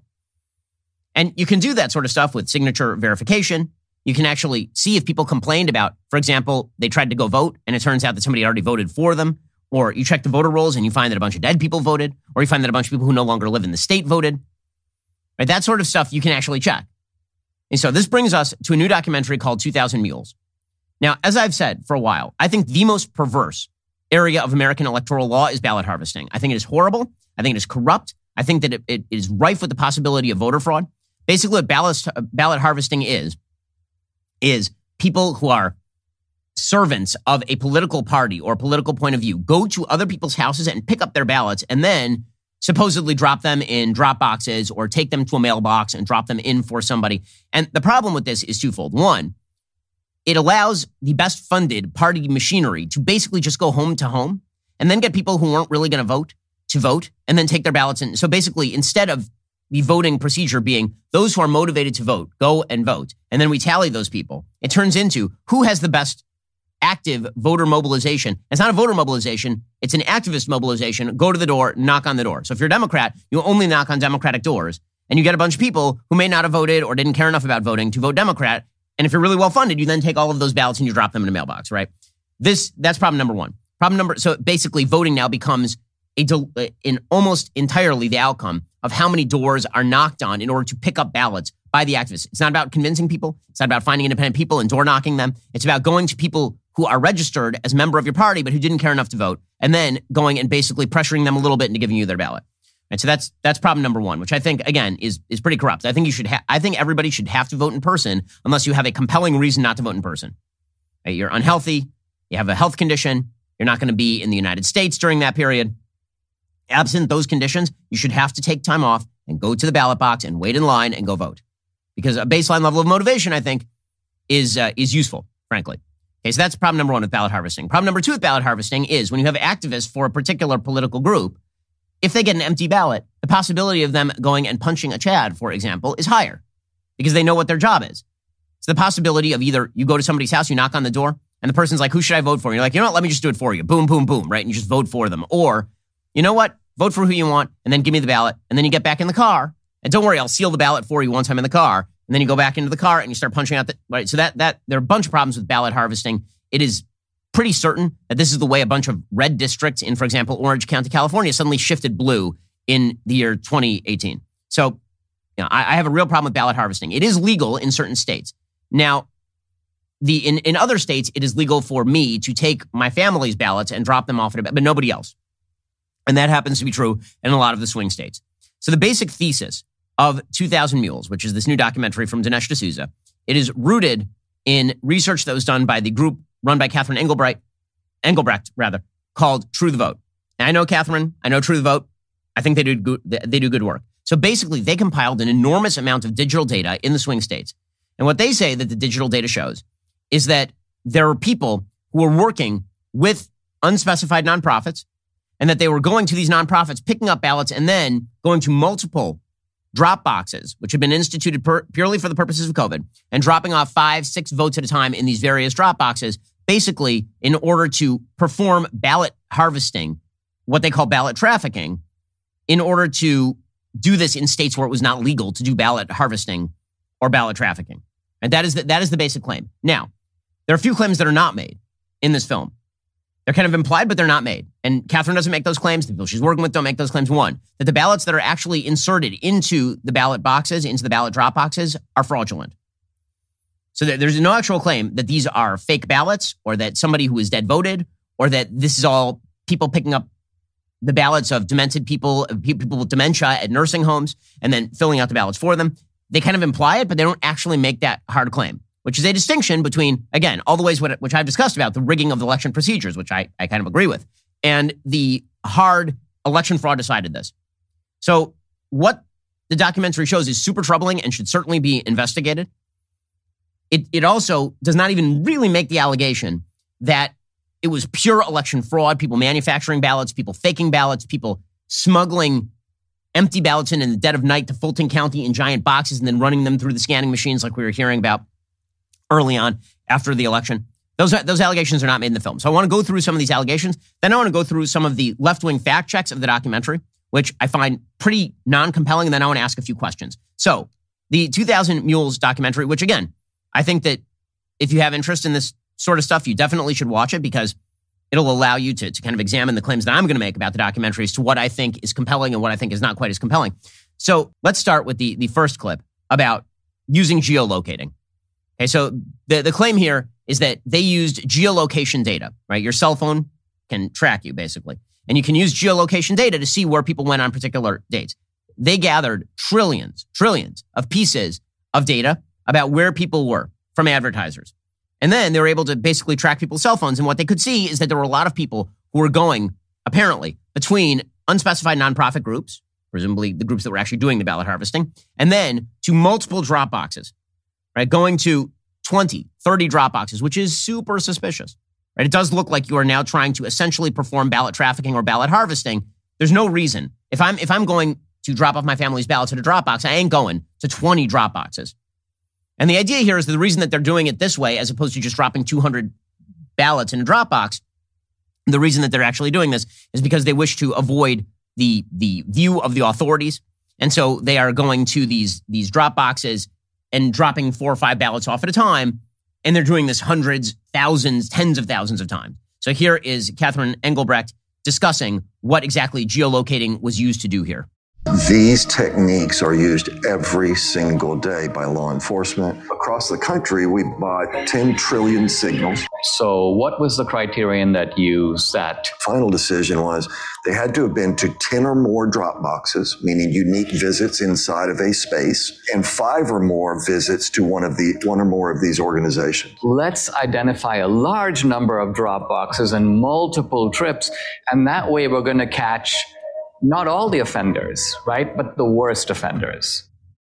And you can do that sort of stuff with signature verification. You can actually see if people complained about, for example, they tried to go vote and it turns out that somebody already voted for them, or you check the voter rolls and you find that a bunch of dead people voted, or you find that a bunch of people who no longer live in the state voted. Right? That sort of stuff you can actually check. And so this brings us to a new documentary called two thousand Mules. Now, as I've said for a while, I think the most perverse area of American electoral law is ballot harvesting. I think it is horrible. I think it is corrupt. I think that it, it is rife with the possibility of voter fraud. Basically, what ballot, ballot harvesting is, is people who are servants of a political party or political point of view go to other people's houses and pick up their ballots and then supposedly drop them in drop boxes or take them to a mailbox and drop them in for somebody. And the problem with this is twofold. One, it allows the best funded party machinery to basically just go home to home and then get people who weren't really going to vote to vote and then take their ballots in. So basically, instead of the voting procedure being those who are motivated to vote, go and vote, and then we tally those people, it turns into who has the best active voter mobilization. It's not a voter mobilization. It's an activist mobilization. Go to the door, knock on the door. So if you're a Democrat, you only knock on Democratic doors and you get a bunch of people who may not have voted or didn't care enough about voting to vote Democrat. And if you're really well funded, you then take all of those ballots and you drop them in a mailbox, right? This, that's problem number one. Problem number, so basically voting now becomes a, in almost entirely the outcome of how many doors are knocked on in order to pick up ballots by the activists. It's not about convincing people. It's not about finding independent people and door knocking them. It's about going to people who are registered as a member of your party, but who didn't care enough to vote, and then going and basically pressuring them a little bit into giving you their ballot. And so that's that's problem number one, which I think, again, is is pretty corrupt. I think you should. Ha- I think everybody should have to vote in person unless you have a compelling reason not to vote in person. Right? You're unhealthy. You have a health condition. You're not going to be in the United States during that period. Absent those conditions, you should have to take time off and go to the ballot box and wait in line and go vote. Because a baseline level of motivation, I think, is uh, is useful, frankly. Okay, so that's problem number one with ballot harvesting. Problem number two with ballot harvesting is when you have activists for a particular political group, if they get an empty ballot, the possibility of them going and punching a Chad, for example, is higher because they know what their job is. So the possibility of either you go to somebody's house, you knock on the door, and the person's like, who should I vote for? And you're like, you know what, let me just do it for you. Boom, boom, boom, right? And you just vote for them. Or, you know what, vote for who you want, and then give me the ballot, and then you get back in the car. And don't worry, I'll seal the ballot for you once I'm in the car. And then you go back into the car and you start punching out the, right? So that, that, there are a bunch of problems with ballot harvesting. It is pretty certain that this is the way a bunch of red districts in, for example, Orange County, California, suddenly shifted blue in the year twenty eighteen. So, you know, I, I have a real problem with ballot harvesting. It is legal in certain states. Now, the in, in other states, it is legal for me to take my family's ballots and drop them off at a, but nobody else. And that happens to be true in a lot of the swing states. So the basic thesis of two thousand Mules, which is this new documentary from Dinesh D'Souza, it is rooted in research that was done by the group run by Catherine Engelbrecht, Engelbrecht rather, called True the Vote. And I know Catherine, I know True the Vote. I think they do good, they do good work. So basically, they compiled an enormous amount of digital data in the swing states. And what they say that the digital data shows is that there are people who are working with unspecified nonprofits and that they were going to these nonprofits, picking up ballots, and then going to multiple drop boxes, which have been instituted per, purely for the purposes of COVID, and dropping off five, six votes at a time in these various drop boxes, basically in order to perform ballot harvesting, what they call ballot trafficking, in order to do this in states where it was not legal to do ballot harvesting or ballot trafficking. And that is the, that is the basic claim. Now, there are a few claims that are not made in this film. They're kind of implied, but they're not made. And Catherine doesn't make those claims. The people she's working with don't make those claims. One, that the ballots that are actually inserted into the ballot boxes, into the ballot drop boxes, are fraudulent. So there's no actual claim that these are fake ballots or that somebody who is dead voted or that this is all people picking up the ballots of demented people, people with dementia at nursing homes and then filling out the ballots for them. They kind of imply it, but they don't actually make that hard claim, which is a distinction between, again, all the ways which I've discussed about the rigging of the election procedures, which I, I kind of agree with, and the hard election fraud decided this. So what the documentary shows is super troubling and should certainly be investigated. It, it also does not even really make the allegation that it was pure election fraud, people manufacturing ballots, people faking ballots, people smuggling empty ballots in in the dead of night to Fulton County in giant boxes and then running them through the scanning machines like we were hearing about early on after the election. Those, those allegations are not made in the film. So I want to go through some of these allegations. Then I want to go through some of the left-wing fact checks of the documentary, which I find pretty non-compelling. And then I want to ask a few questions. So the two thousand Mules documentary, which again, I think that if you have interest in this sort of stuff, you definitely should watch it because it'll allow you to, to kind of examine the claims that I'm going to make about the documentary as to what I think is compelling and what I think is not quite as compelling. So let's start with the, the first clip about using geolocating. Okay, so the, the claim here is that they used geolocation data, right? Your cell phone can track you, basically. And you can use geolocation data to see where people went on particular dates. They gathered trillions, trillions of pieces of data about where people were from advertisers. And then they were able to basically track people's cell phones. And what they could see is that there were a lot of people who were going, apparently, between unspecified nonprofit groups, presumably the groups that were actually doing the ballot harvesting, and then to multiple drop boxes, right? Going to twenty, thirty drop boxes, which is super suspicious, right? It does look like you are now trying to essentially perform ballot trafficking or ballot harvesting. There's no reason. If I'm, if I'm going to drop off my family's ballots at a drop box, I ain't going to twenty drop boxes. And the idea here is that the reason that they're doing it this way, as opposed to just dropping two hundred ballots in a drop box, the reason that they're actually doing this is because they wish to avoid the, the view of the authorities. And so they are going to these, these drop boxes and dropping four or five ballots off at a time. And they're doing this hundreds, thousands, tens of thousands of times. So here is Catherine Engelbrecht discussing what exactly geolocating was used to do here. These techniques are used every single day by law enforcement. Across the country, we bought ten trillion signals. So what was the criterion that you set? Final decision was they had to have been to ten or more drop boxes, meaning unique visits inside of a space, and five or more visits to one of the one or more of these organizations. Let's identify a large number of drop boxes and multiple trips, and that way we're going to catch not all the offenders, right? But the worst offenders.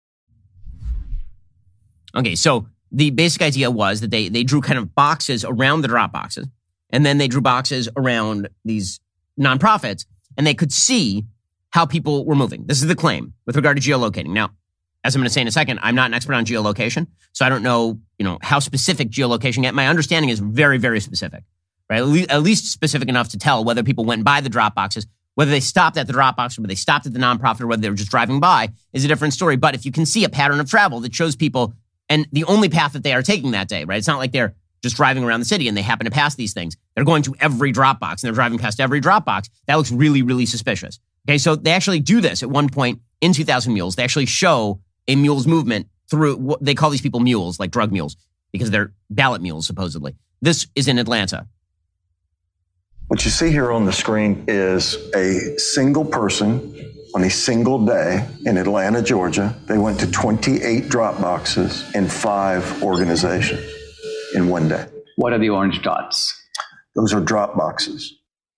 Okay, so the basic idea was that they they drew kind of boxes around the drop boxes, and then they drew boxes around these nonprofits, and they could see how people were moving. This is the claim with regard to geolocating. Now, as I'm going to say in a second, I'm not an expert on geolocation, so I don't know, you know, how specific geolocation is. My understanding is very, very specific, right? At least, at least specific enough to tell whether people went by the drop boxes. Whether they stopped at the drop box or whether they stopped at the nonprofit or whether they were just driving by is a different story. But if you can see a pattern of travel that shows people and the only path that they are taking that day, right? It's not like they're just driving around the city and they happen to pass these things. They're going to every drop box and they're driving past every drop box. That looks really, really suspicious. Okay, so they actually do this at one point in two thousand Mules. They actually show a mule's movement through what they call these people mules, like drug mules, because they're ballot mules, supposedly. This is in Atlanta. What you see here on the screen is a single person on a single day in Atlanta, Georgia. They went to twenty-eight drop boxes in five organizations in one day. What are the orange dots? Those are drop boxes.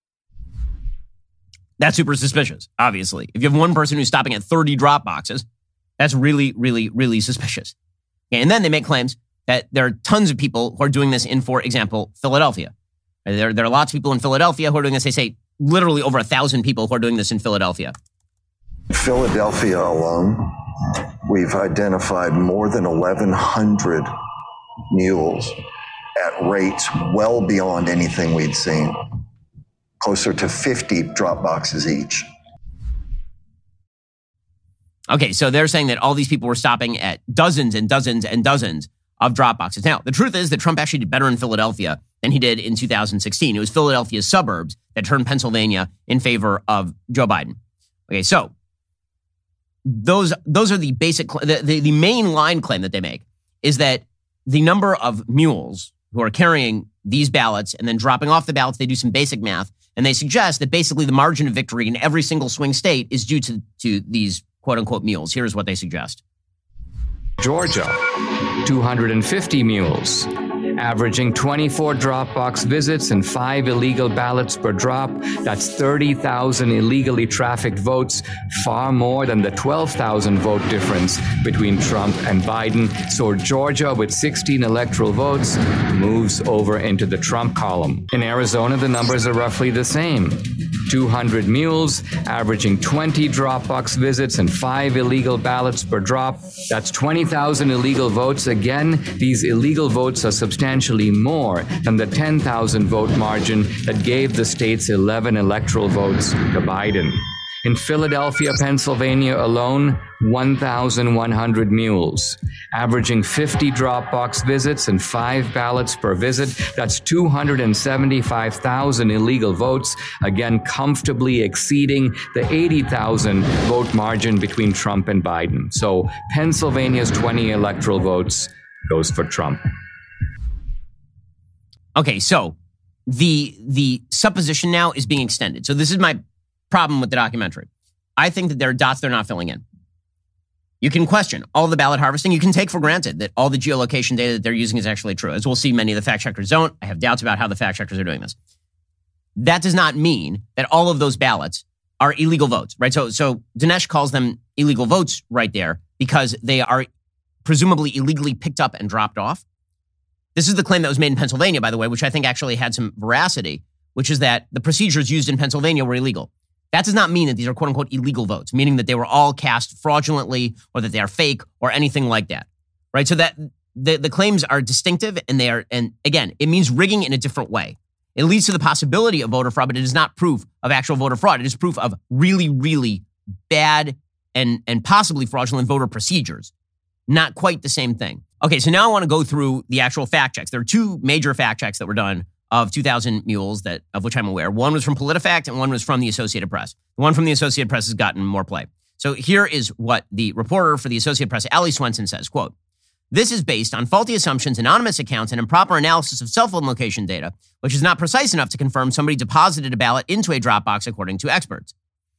That's super suspicious, obviously. If you have one person who's stopping at thirty drop boxes, that's really, really, really suspicious. Okay, and then they make claims that there are tons of people who are doing this in, for example, Philadelphia. There, there are lots of people in Philadelphia who are doing this. They say literally over a thousand people who are doing this in Philadelphia. Philadelphia alone, we've identified more than eleven hundred mules at rates well beyond anything we'd seen, closer to fifty drop boxes each. Okay, so they're saying that all these people were stopping at dozens and dozens and dozens of drop boxes. Now, the truth is that Trump actually did better in Philadelphia than he did in two thousand sixteen. It was Philadelphia's suburbs that turned Pennsylvania in favor of Joe Biden. Okay, so those those are the basic, the, the, the main line claim that they make is that the number of mules who are carrying these ballots and then dropping off the ballots, they do some basic math, and they suggest that basically the margin of victory in every single swing state is due to, to these quote-unquote mules. Here's what they suggest. Georgia, two hundred fifty mules, averaging twenty-four Dropbox visits and five illegal ballots per drop. That's thirty thousand illegally trafficked votes, far more than the twelve thousand vote difference between Trump and Biden. So Georgia, with sixteen electoral votes, moves over into the Trump column. In Arizona, the numbers are roughly the same. two hundred mules, averaging twenty Dropbox visits and five illegal ballots per drop. That's twenty thousand illegal votes. Again, these illegal votes are substantially more than the ten thousand vote margin that gave the state's eleven electoral votes to Biden. In Philadelphia, Pennsylvania alone, one thousand one hundred mules, averaging fifty Dropbox visits and five ballots per visit. That's two hundred seventy-five thousand illegal votes, again, comfortably exceeding the eighty thousand vote margin between Trump and Biden. So Pennsylvania's twenty electoral votes goes for Trump. Okay, so the the supposition now is being extended. So this is my problem with the documentary. I think that there are dots they're not filling in. You can question all the ballot harvesting. You can take for granted that all the geolocation data that they're using is actually true. As we'll see, many of the fact checkers don't. I have doubts about how the fact checkers are doing this. That does not mean that all of those ballots are illegal votes, right? So, so Dinesh calls them illegal votes right there because they are presumably illegally picked up and dropped off. This is the claim that was made in Pennsylvania, by the way, which I think actually had some veracity, which is that the procedures used in Pennsylvania were illegal. That does not mean that these are quote unquote illegal votes, meaning that they were all cast fraudulently or that they are fake or anything like that, right? So that the, the claims are distinctive and they are, and again, it means rigging in a different way. It leads to the possibility of voter fraud, but it is not proof of actual voter fraud. It is proof of really, really bad and, and possibly fraudulent voter procedures. Not quite the same thing. Okay, so now I want to go through the actual fact checks. There are two major fact checks that were done of two thousand mules that of which I'm aware. One was from PolitiFact and one was from the Associated Press. The one from the Associated Press has gotten more play. So here is what the reporter for the Associated Press, Allie Swenson, says, quote, "This is based on faulty assumptions, anonymous accounts, and improper analysis of cell phone location data, which is not precise enough to confirm somebody deposited a ballot into a Dropbox, according to experts."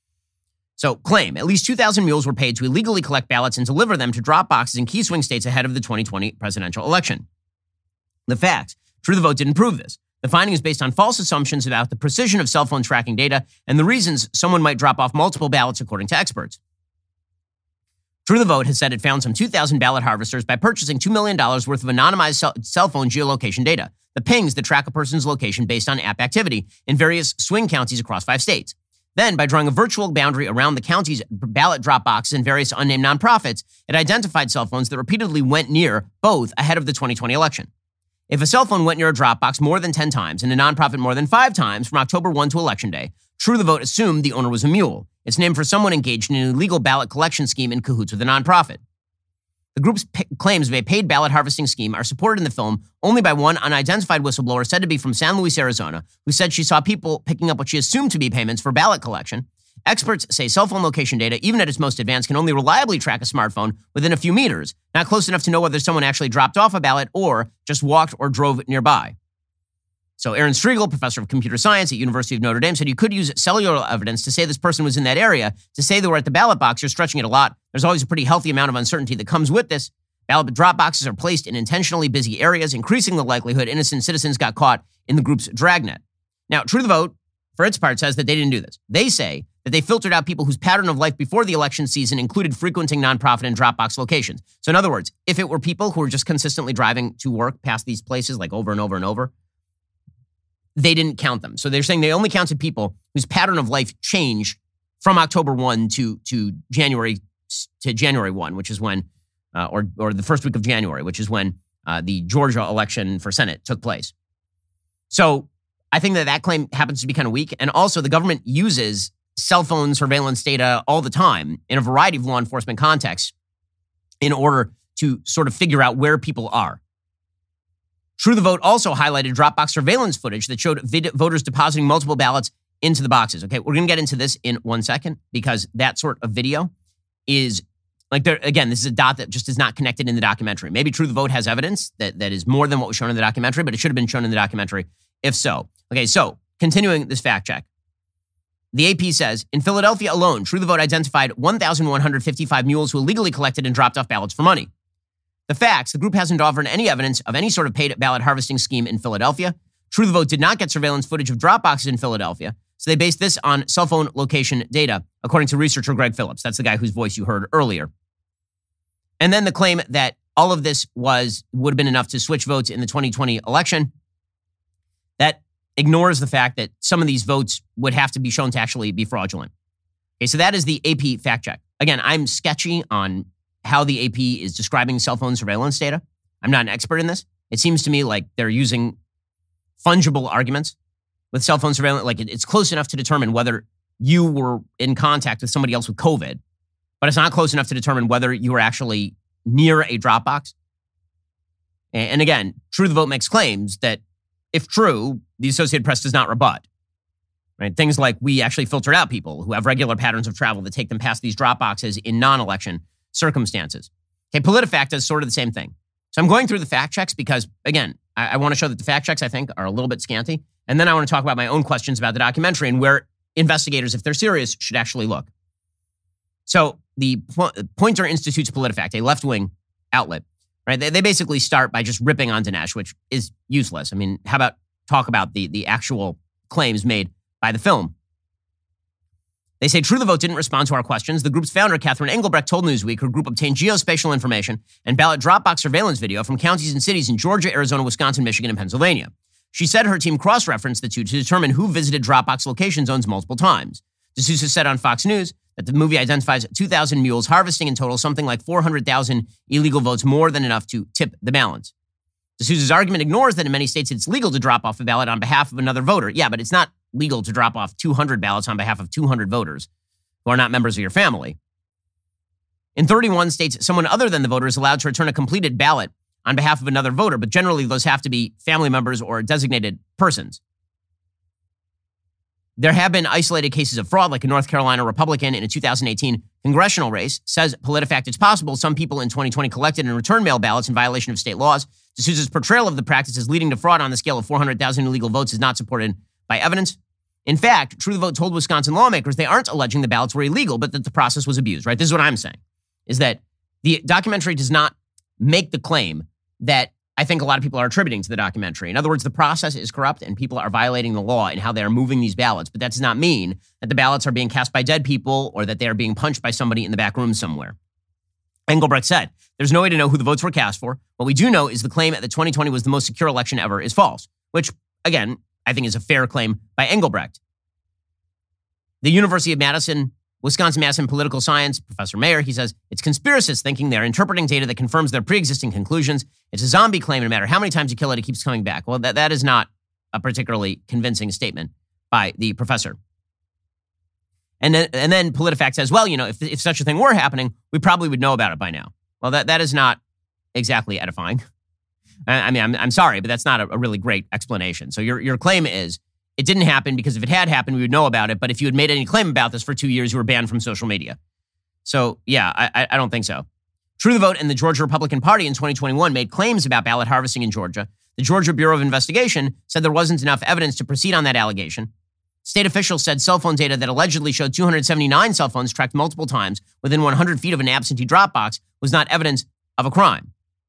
So claim at least two thousand mules were paid to illegally collect ballots and deliver them to drop boxes in key swing states ahead of the twenty twenty presidential election. The facts, True the Vote didn't prove this. The finding is based on false assumptions about the precision of cell phone tracking data and the reasons someone might drop off multiple ballots, according to experts. True the Vote has said it found some two thousand ballot harvesters by purchasing two million dollars worth of anonymized cell, cell phone geolocation data, the pings that track a person's location based on app activity in various swing counties across five states. Then, by drawing a virtual boundary around the county's ballot drop boxes and various unnamed nonprofits, it identified cell phones that repeatedly went near both ahead of the twenty twenty election. If a cell phone went near a drop box more than ten times and a nonprofit more than five times from October first to Election Day, True the Vote assumed the owner was a mule. It's named for someone engaged in an illegal ballot collection scheme in cahoots with a nonprofit. The group's p- claims of a paid ballot harvesting scheme are supported in the film only by one unidentified whistleblower said to be from San Luis, Arizona, who said she saw people picking up what she assumed to be payments for ballot collection. Experts say cell phone location data, even at its most advanced, can only reliably track a smartphone within a few meters, not close enough to know whether someone actually dropped off a ballot or just walked or drove nearby. So Aaron Striegel, professor of computer science at University of Notre Dame, said you could use cellular evidence to say this person was in that area. To say they were at the ballot box, you're stretching it a lot. There's always a pretty healthy amount of uncertainty that comes with this. Ballot drop boxes are placed in intentionally busy areas, increasing the likelihood innocent citizens got caught in the group's dragnet. Now, True the Vote, for its part, says that they didn't do this. They say that they filtered out people whose pattern of life before the election season included frequenting nonprofit and Dropbox locations. So in other words, if it were people who were just consistently driving to work past these places like over and over and over, they didn't count them. So they're saying they only counted people whose pattern of life changed from October first to, to January to January first, which is when, uh, or, or the first week of January, which is when uh, the Georgia election for Senate took place. So I think that that claim happens to be kind of weak. And also the government uses cell phone surveillance data all the time in a variety of law enforcement contexts in order to sort of figure out where people are. True the Vote also highlighted Dropbox surveillance footage that showed vid- voters depositing multiple ballots into the boxes. Okay, we're going to get into this in one second because that sort of video is like, there again, this is a dot that just is not connected in the documentary. Maybe True the Vote has evidence that, that is more than what was shown in the documentary, but it should have been shown in the documentary if so. Okay, so continuing this fact check. The A P says, in Philadelphia alone, True the Vote identified one thousand one hundred fifty-five mules who illegally collected and dropped off ballots for money. The facts, the group hasn't offered any evidence of any sort of paid ballot harvesting scheme in Philadelphia. True the Vote did not get surveillance footage of drop boxes in Philadelphia, so they based this on cell phone location data, according to researcher Greg Phillips. That's the guy whose voice you heard earlier. And then the claim that all of this was would have been enough to switch votes in the twenty twenty election, that ignores the fact that some of these votes would have to be shown to actually be fraudulent. Okay, so that is the A P fact check. Again, I'm sketchy on how the A P is describing cell phone surveillance data. I'm not an expert in this. It seems to me like they're using fungible arguments with cell phone surveillance. Like it's close enough to determine whether you were in contact with somebody else with COVID, but it's not close enough to determine whether you were actually near a drop box. And again, True the Vote makes claims that, if true, the Associated Press does not rebut. Right? Things like we actually filtered out people who have regular patterns of travel that take them past these drop boxes in non-election circumstances. Okay, PolitiFact does sort of the same thing. So I'm going through the fact checks because, again, I, I want to show that the fact checks, I think, are a little bit scanty. And then I want to talk about my own questions about the documentary and where investigators, if they're serious, should actually look. So the Po- Poynter Institute's PolitiFact, a left-wing outlet, right? They, they basically start by just ripping on Dinesh, which is useless. I mean, how about talk about the, the actual claims made by the film? They say True the Vote didn't respond to our questions. The group's founder, Catherine Engelbrecht, told Newsweek her group obtained geospatial information and ballot Dropbox surveillance video from counties and cities in Georgia, Arizona, Wisconsin, Michigan, and Pennsylvania. She said her team cross-referenced the two to determine who visited Dropbox location zones multiple times. D'Souza said on Fox News that the movie identifies two thousand mules harvesting in total something like four hundred thousand illegal votes, more than enough to tip the balance. D'Souza's argument ignores that in many states it's legal to drop off a ballot on behalf of another voter. Yeah, but it's not legal to drop off two hundred ballots on behalf of two hundred voters who are not members of your family. In thirty-one states, someone other than the voter is allowed to return a completed ballot on behalf of another voter, but generally those have to be family members or designated persons. There have been isolated cases of fraud, like a North Carolina Republican in a two thousand eighteen congressional race. Says PolitiFact it's possible some people in twenty twenty collected and returned mail ballots in violation of state laws. D'Souza's portrayal of the practices leading to fraud on the scale of four hundred thousand illegal votes is not supported by evidence. In fact, True the Vote told Wisconsin lawmakers they aren't alleging the ballots were illegal, but that the process was abused, right? This is what I'm saying, is that the documentary does not make the claim that I think a lot of people are attributing to the documentary. In other words, the process is corrupt and people are violating the law in how they are moving these ballots, but that does not mean that the ballots are being cast by dead people or that they are being punched by somebody in the back room somewhere. Engelbrecht said, there's no way to know who the votes were cast for. What we do know is the claim that twenty twenty was the most secure election ever is false, which, again, I think is a fair claim by Engelbrecht. The University of Madison, Wisconsin-Madison political science, Professor Mayer, he says, it's conspiracists thinking they're interpreting data that confirms their pre-existing conclusions. It's a zombie claim, no matter how many times you kill it, it keeps coming back. Well, that, that is not a particularly convincing statement by the professor. And then, and then PolitiFact says, well, you know, if, if such a thing were happening, we probably would know about it by now. Well, that, that is not exactly edifying. I, I mean, I'm, I'm sorry, but that's not a, a really great explanation. So your, your claim is, it didn't happen because if it had happened, we would know about it. But if you had made any claim about this for two years, you were banned from social media. So, yeah, I, I don't think so. True the Vote and the Georgia Republican Party in twenty twenty-one made claims about ballot harvesting in Georgia. The Georgia Bureau of Investigation said there wasn't enough evidence to proceed on that allegation. State officials said cell phone data that allegedly showed two hundred seventy-nine cell phones tracked multiple times within one hundred feet of an absentee drop box was not evidence of a crime.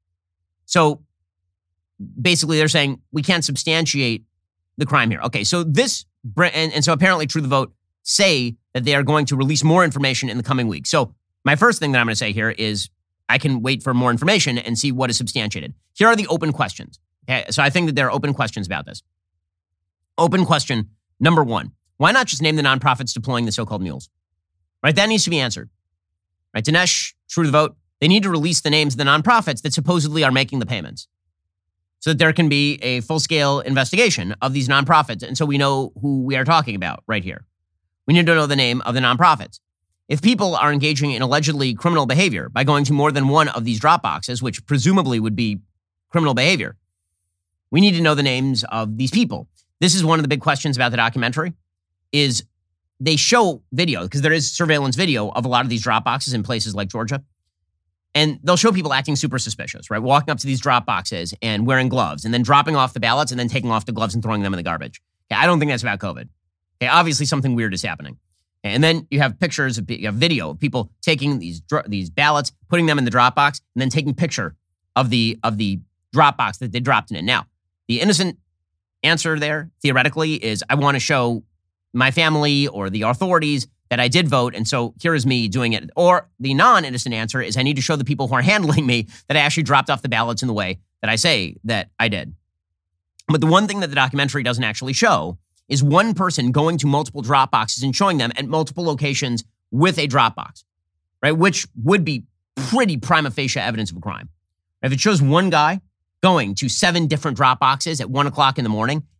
So, basically, they're saying we can't substantiate the crime here. Okay, so this, and, and so apparently True the Vote say that they are going to release more information in the coming weeks. So my first thing that I'm going to say here is I can wait for more information and see what is substantiated. Here are the open questions. Okay, so I think that there are open questions about this. Open question number one, why not just name the nonprofits deploying the so-called mules? Right, that needs to be answered. Right, Dinesh, True the Vote, they need to release the names of the nonprofits that supposedly are making the payments, so that there can be a full-scale investigation of these nonprofits. And so we know who we are talking about right here. We need to know the name of the nonprofits. If people are engaging in allegedly criminal behavior by going to more than one of these drop boxes, which presumably would be criminal behavior, we need to know the names of these people. This is one of the big questions about the documentary, is they show video, because there is surveillance video of a lot of these drop boxes in places like Georgia. And they'll show people acting super suspicious, right? Walking up to these drop boxes and wearing gloves and then dropping off the ballots and then taking off the gloves and throwing them in the garbage. Okay, I don't think that's about COVID. Okay, obviously something weird is happening. Okay, and then you have pictures, of, you have video of people taking these these ballots, putting them in the drop box, and then taking picture of the of the drop box that they dropped in it. Now, the innocent answer there, theoretically, is I want to show my family or the authorities that I did vote, and so here is me doing it. Or the non-innocent answer is I need to show the people who are handling me that I actually dropped off the ballots in the way that I say that I did. But the one thing that the documentary doesn't actually show is one person going to multiple drop boxes and showing them at multiple locations with a drop box, right? Which would be pretty prima facie evidence of a crime. If it shows one guy going to seven different drop boxes at one o'clock in the morning,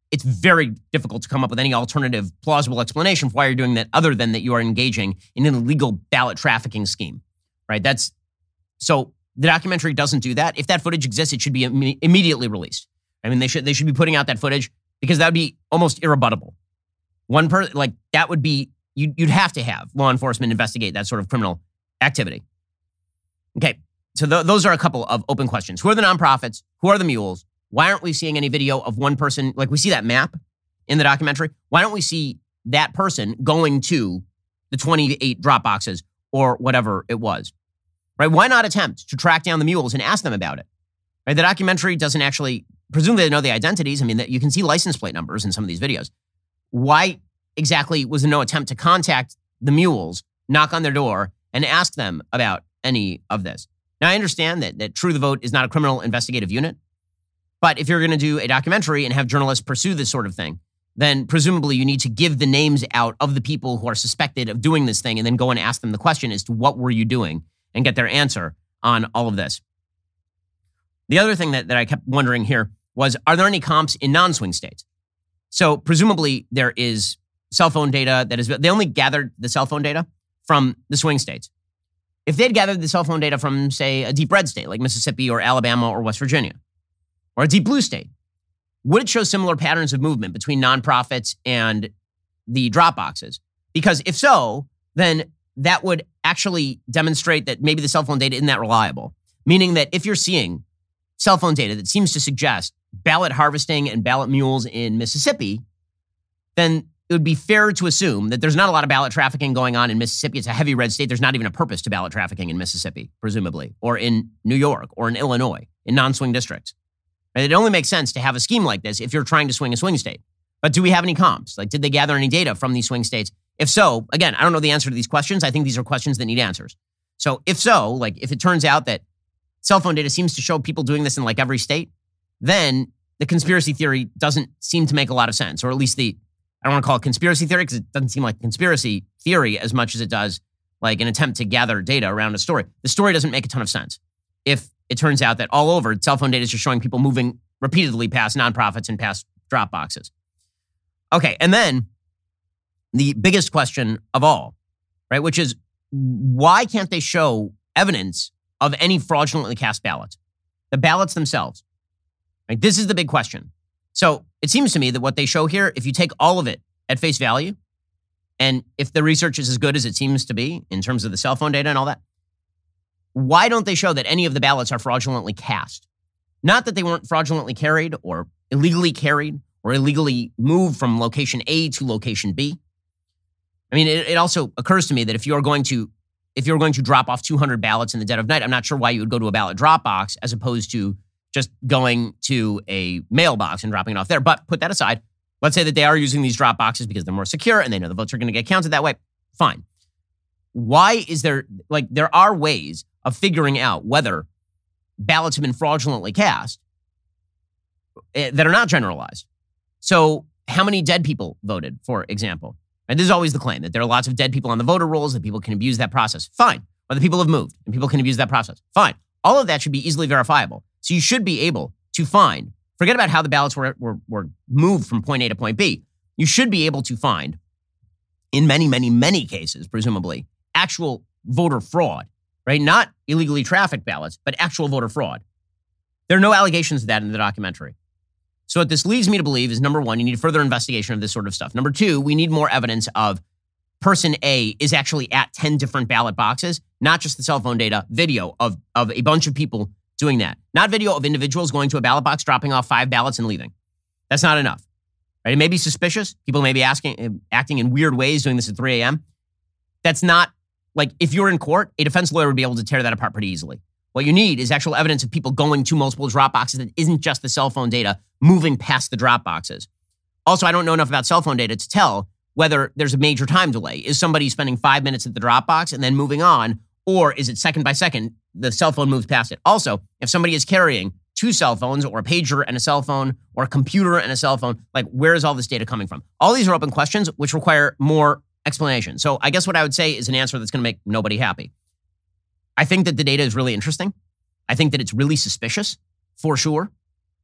it's very difficult to come up with any alternative plausible explanation for why you're doing that other than that you are engaging in an illegal ballot trafficking scheme, right? That's so the documentary doesn't do that. If that footage exists, it should be Im- immediately released. I mean, they should they should be putting out that footage because that would be almost irrebuttable. One person, like that would be, you'd, you'd have to have law enforcement investigate that sort of criminal activity. Okay, so th- those are a couple of open questions. Who are the nonprofits? Who are the mules? Why aren't we seeing any video of one person? Like we see that map in the documentary. Why don't we see that person going to the twenty-eight drop boxes or whatever it was, right? Why not attempt to track down the mules and ask them about it, right? The documentary doesn't actually, presumably they know the identities. I mean, that you can see license plate numbers in some of these videos. Why exactly was there no attempt to contact the mules, knock on their door, and ask them about any of this? Now, I understand that, that True the Vote is not a criminal investigative unit, but if you're going to do a documentary and have journalists pursue this sort of thing, then presumably you need to give the names out of the people who are suspected of doing this thing and then go and ask them the question as to what were you doing and get their answer on all of this. The other thing that, that I kept wondering here was, are there any comps in non-swing states? So presumably there is cell phone data that is, they only gathered the cell phone data from the swing states. If they'd gathered the cell phone data from, say, a deep red state like Mississippi or Alabama or West Virginia, or a deep blue state, would it show similar patterns of movement between nonprofits and the drop boxes? Because if so, then that would actually demonstrate that maybe the cell phone data isn't that reliable. Meaning that if you're seeing cell phone data that seems to suggest ballot harvesting and ballot mules in Mississippi, then it would be fair to assume that there's not a lot of ballot trafficking going on in Mississippi. It's a heavy red state. There's not even a purpose to ballot trafficking in Mississippi, presumably, or in New York, or in Illinois, in non-swing districts. It only makes sense to have a scheme like this if you're trying to swing a swing state. But do we have any comps? Like, did they gather any data from these swing states? If so, again, I don't know the answer to these questions. I think these are questions that need answers. So if so, like if it turns out that cell phone data seems to show people doing this in like every state, then the conspiracy theory doesn't seem to make a lot of sense. Or at least the, I don't want to call it conspiracy theory because it doesn't seem like conspiracy theory as much as it does like an attempt to gather data around a story. The story doesn't make a ton of sense if it turns out that all over, cell phone data is just showing people moving repeatedly past nonprofits and past drop boxes. Okay, and then the biggest question of all, right, which is why can't they show evidence of any fraudulently cast ballots? The ballots themselves. Right? This is the big question. So it seems to me that what they show here, if you take all of it at face value, and if the research is as good as it seems to be in terms of the cell phone data and all that, why don't they show that any of the ballots are fraudulently cast? Not that they weren't fraudulently carried or illegally carried or illegally moved from location A to location B. I mean, it, it also occurs to me that if you're going to if you're going to drop off two hundred ballots in the dead of night, I'm not sure why you would go to a ballot drop box as opposed to just going to a mailbox and dropping it off there. But put that aside. Let's say that they are using these drop boxes because they're more secure and they know the votes are going to get counted that way. Fine. Why is there, like, there are ways of figuring out whether ballots have been fraudulently cast that are not generalized. So how many dead people voted, for example? And this is always the claim, that there are lots of dead people on the voter rolls, that people can abuse that process. Fine. Or the people have moved and people can abuse that process. Fine. All of that should be easily verifiable. So you should be able to find, forget about how the ballots were, were, were moved from point A to point B. You should be able to find, in many, many, many cases, presumably, actual voter fraud, right? Not illegally trafficked ballots, but actual voter fraud. There are no allegations of that in the documentary. So what this leads me to believe is, number one, you need further investigation of this sort of stuff. Number two, we need more evidence of person A is actually at ten different ballot boxes, not just the cell phone data, video of, of a bunch of people doing that. Not video of individuals going to a ballot box, dropping off five ballots and leaving. That's not enough. Right? It may be suspicious. People may be asking, acting in weird ways, doing this at three a.m. That's not, like, if you're in court, a defense lawyer would be able to tear that apart pretty easily. What you need is actual evidence of people going to multiple drop boxes that isn't just the cell phone data moving past the drop boxes. Also, I don't know enough about cell phone data to tell whether there's a major time delay. Is somebody spending five minutes at the drop box and then moving on, or is it second by second, the cell phone moves past it? Also, if somebody is carrying two cell phones or a pager and a cell phone or a computer and a cell phone, like, where is all this data coming from? All these are open questions which require more explanation. So I guess what I would say is an answer that's going to make nobody happy. I think that the data is really interesting. I think that it's really suspicious, for sure.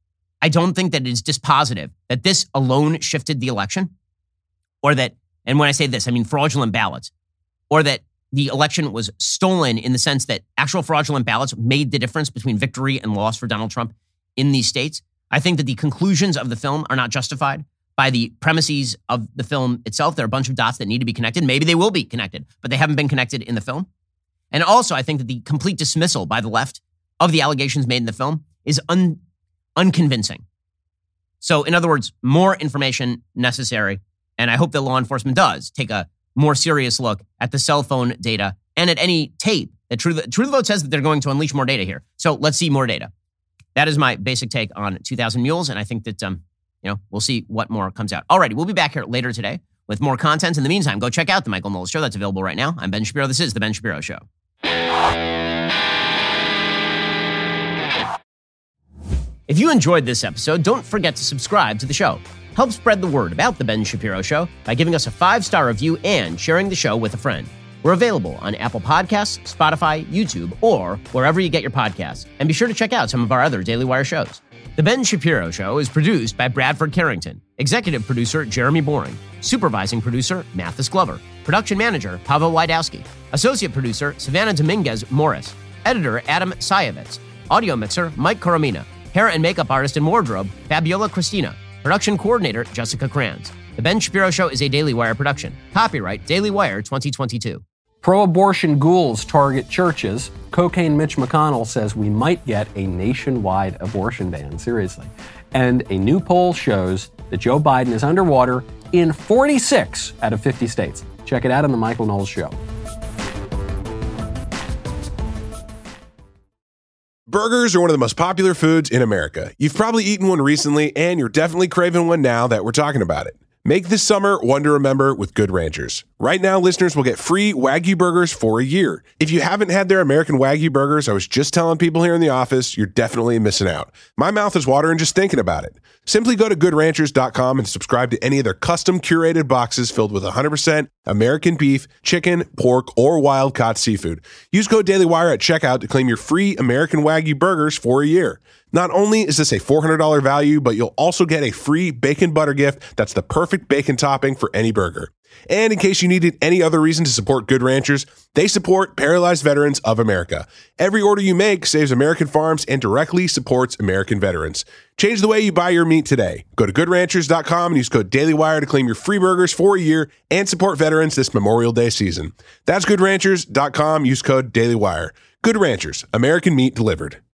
I don't think that it is dispositive that this alone shifted the election, or that, and when I say this, I mean fraudulent ballots, or that the election was stolen in the sense that actual fraudulent ballots made the difference between victory and loss for Donald Trump in these states. I think that the conclusions of the film are not justified by the premises of the film itself. There are a bunch of dots that need to be connected. Maybe they will be connected, but they haven't been connected in the film. And also, I think that the complete dismissal by the left of the allegations made in the film is un- unconvincing. So, in other words, more information necessary. And I hope that law enforcement does take a more serious look at the cell phone data and at any tape. The True the, True the Vote says that they're going to unleash more data here. So let's see more data. That is my basic take on two thousand Mules. And I think that, um, you know, we'll see what more comes out. Alrighty, we'll be back here later today with more content. In the meantime, go check out The Michael Knowles Show. That's available right now. I'm Ben Shapiro. This is The Ben Shapiro Show. If you enjoyed this episode, don't forget to subscribe to the show. Help spread the word about The Ben Shapiro Show by giving us a five-star review and sharing the show with a friend. We're available on Apple Podcasts, Spotify, YouTube, or wherever you get your podcasts. And be sure to check out some of our other Daily Wire shows. The Ben Shapiro Show is produced by Bradford Carrington, executive producer Jeremy Boring, supervising producer Mathis Glover, production manager Pavel Wydowski, associate producer Savannah Dominguez Morris, editor Adam Sayevitz, audio mixer Mike Coromina, hair and makeup artist and wardrobe Fabiola Cristina, production coordinator Jessica Kranz. The Ben Shapiro Show is a Daily Wire production. Copyright Daily Wire twenty twenty-two. Pro-abortion ghouls target churches. Cocaine Mitch McConnell says we might get a nationwide abortion ban. Seriously. And a new poll shows that Joe Biden is underwater in forty-six out of fifty states. Check it out on The Michael Knowles Show. Burgers are one of the most popular foods in America. You've probably eaten one recently, and you're definitely craving one now that we're talking about it. Make this summer one to remember with Good Ranchers. Right now, listeners will get free Wagyu burgers for a year. If you haven't had their American Wagyu burgers, I was just telling people here in the office, you're definitely missing out. My mouth is watering just thinking about it. Simply go to good ranchers dot com and subscribe to any of their custom curated boxes filled with one hundred percent American beef, chicken, pork, or wild-caught seafood. Use code DailyWire at checkout to claim your free American Wagyu burgers for a year. Not only is this a four hundred dollars value, but you'll also get a free bacon butter gift that's the perfect bacon topping for any burger. And in case you needed any other reason to support Good Ranchers, they support Paralyzed Veterans of America. Every order you make saves American farms and directly supports American veterans. Change the way you buy your meat today. Go to good ranchers dot com and use code DailyWire to claim your free burgers for a year and support veterans this Memorial Day season. That's good ranchers dot com. Use code DailyWire. Good Ranchers, American meat delivered.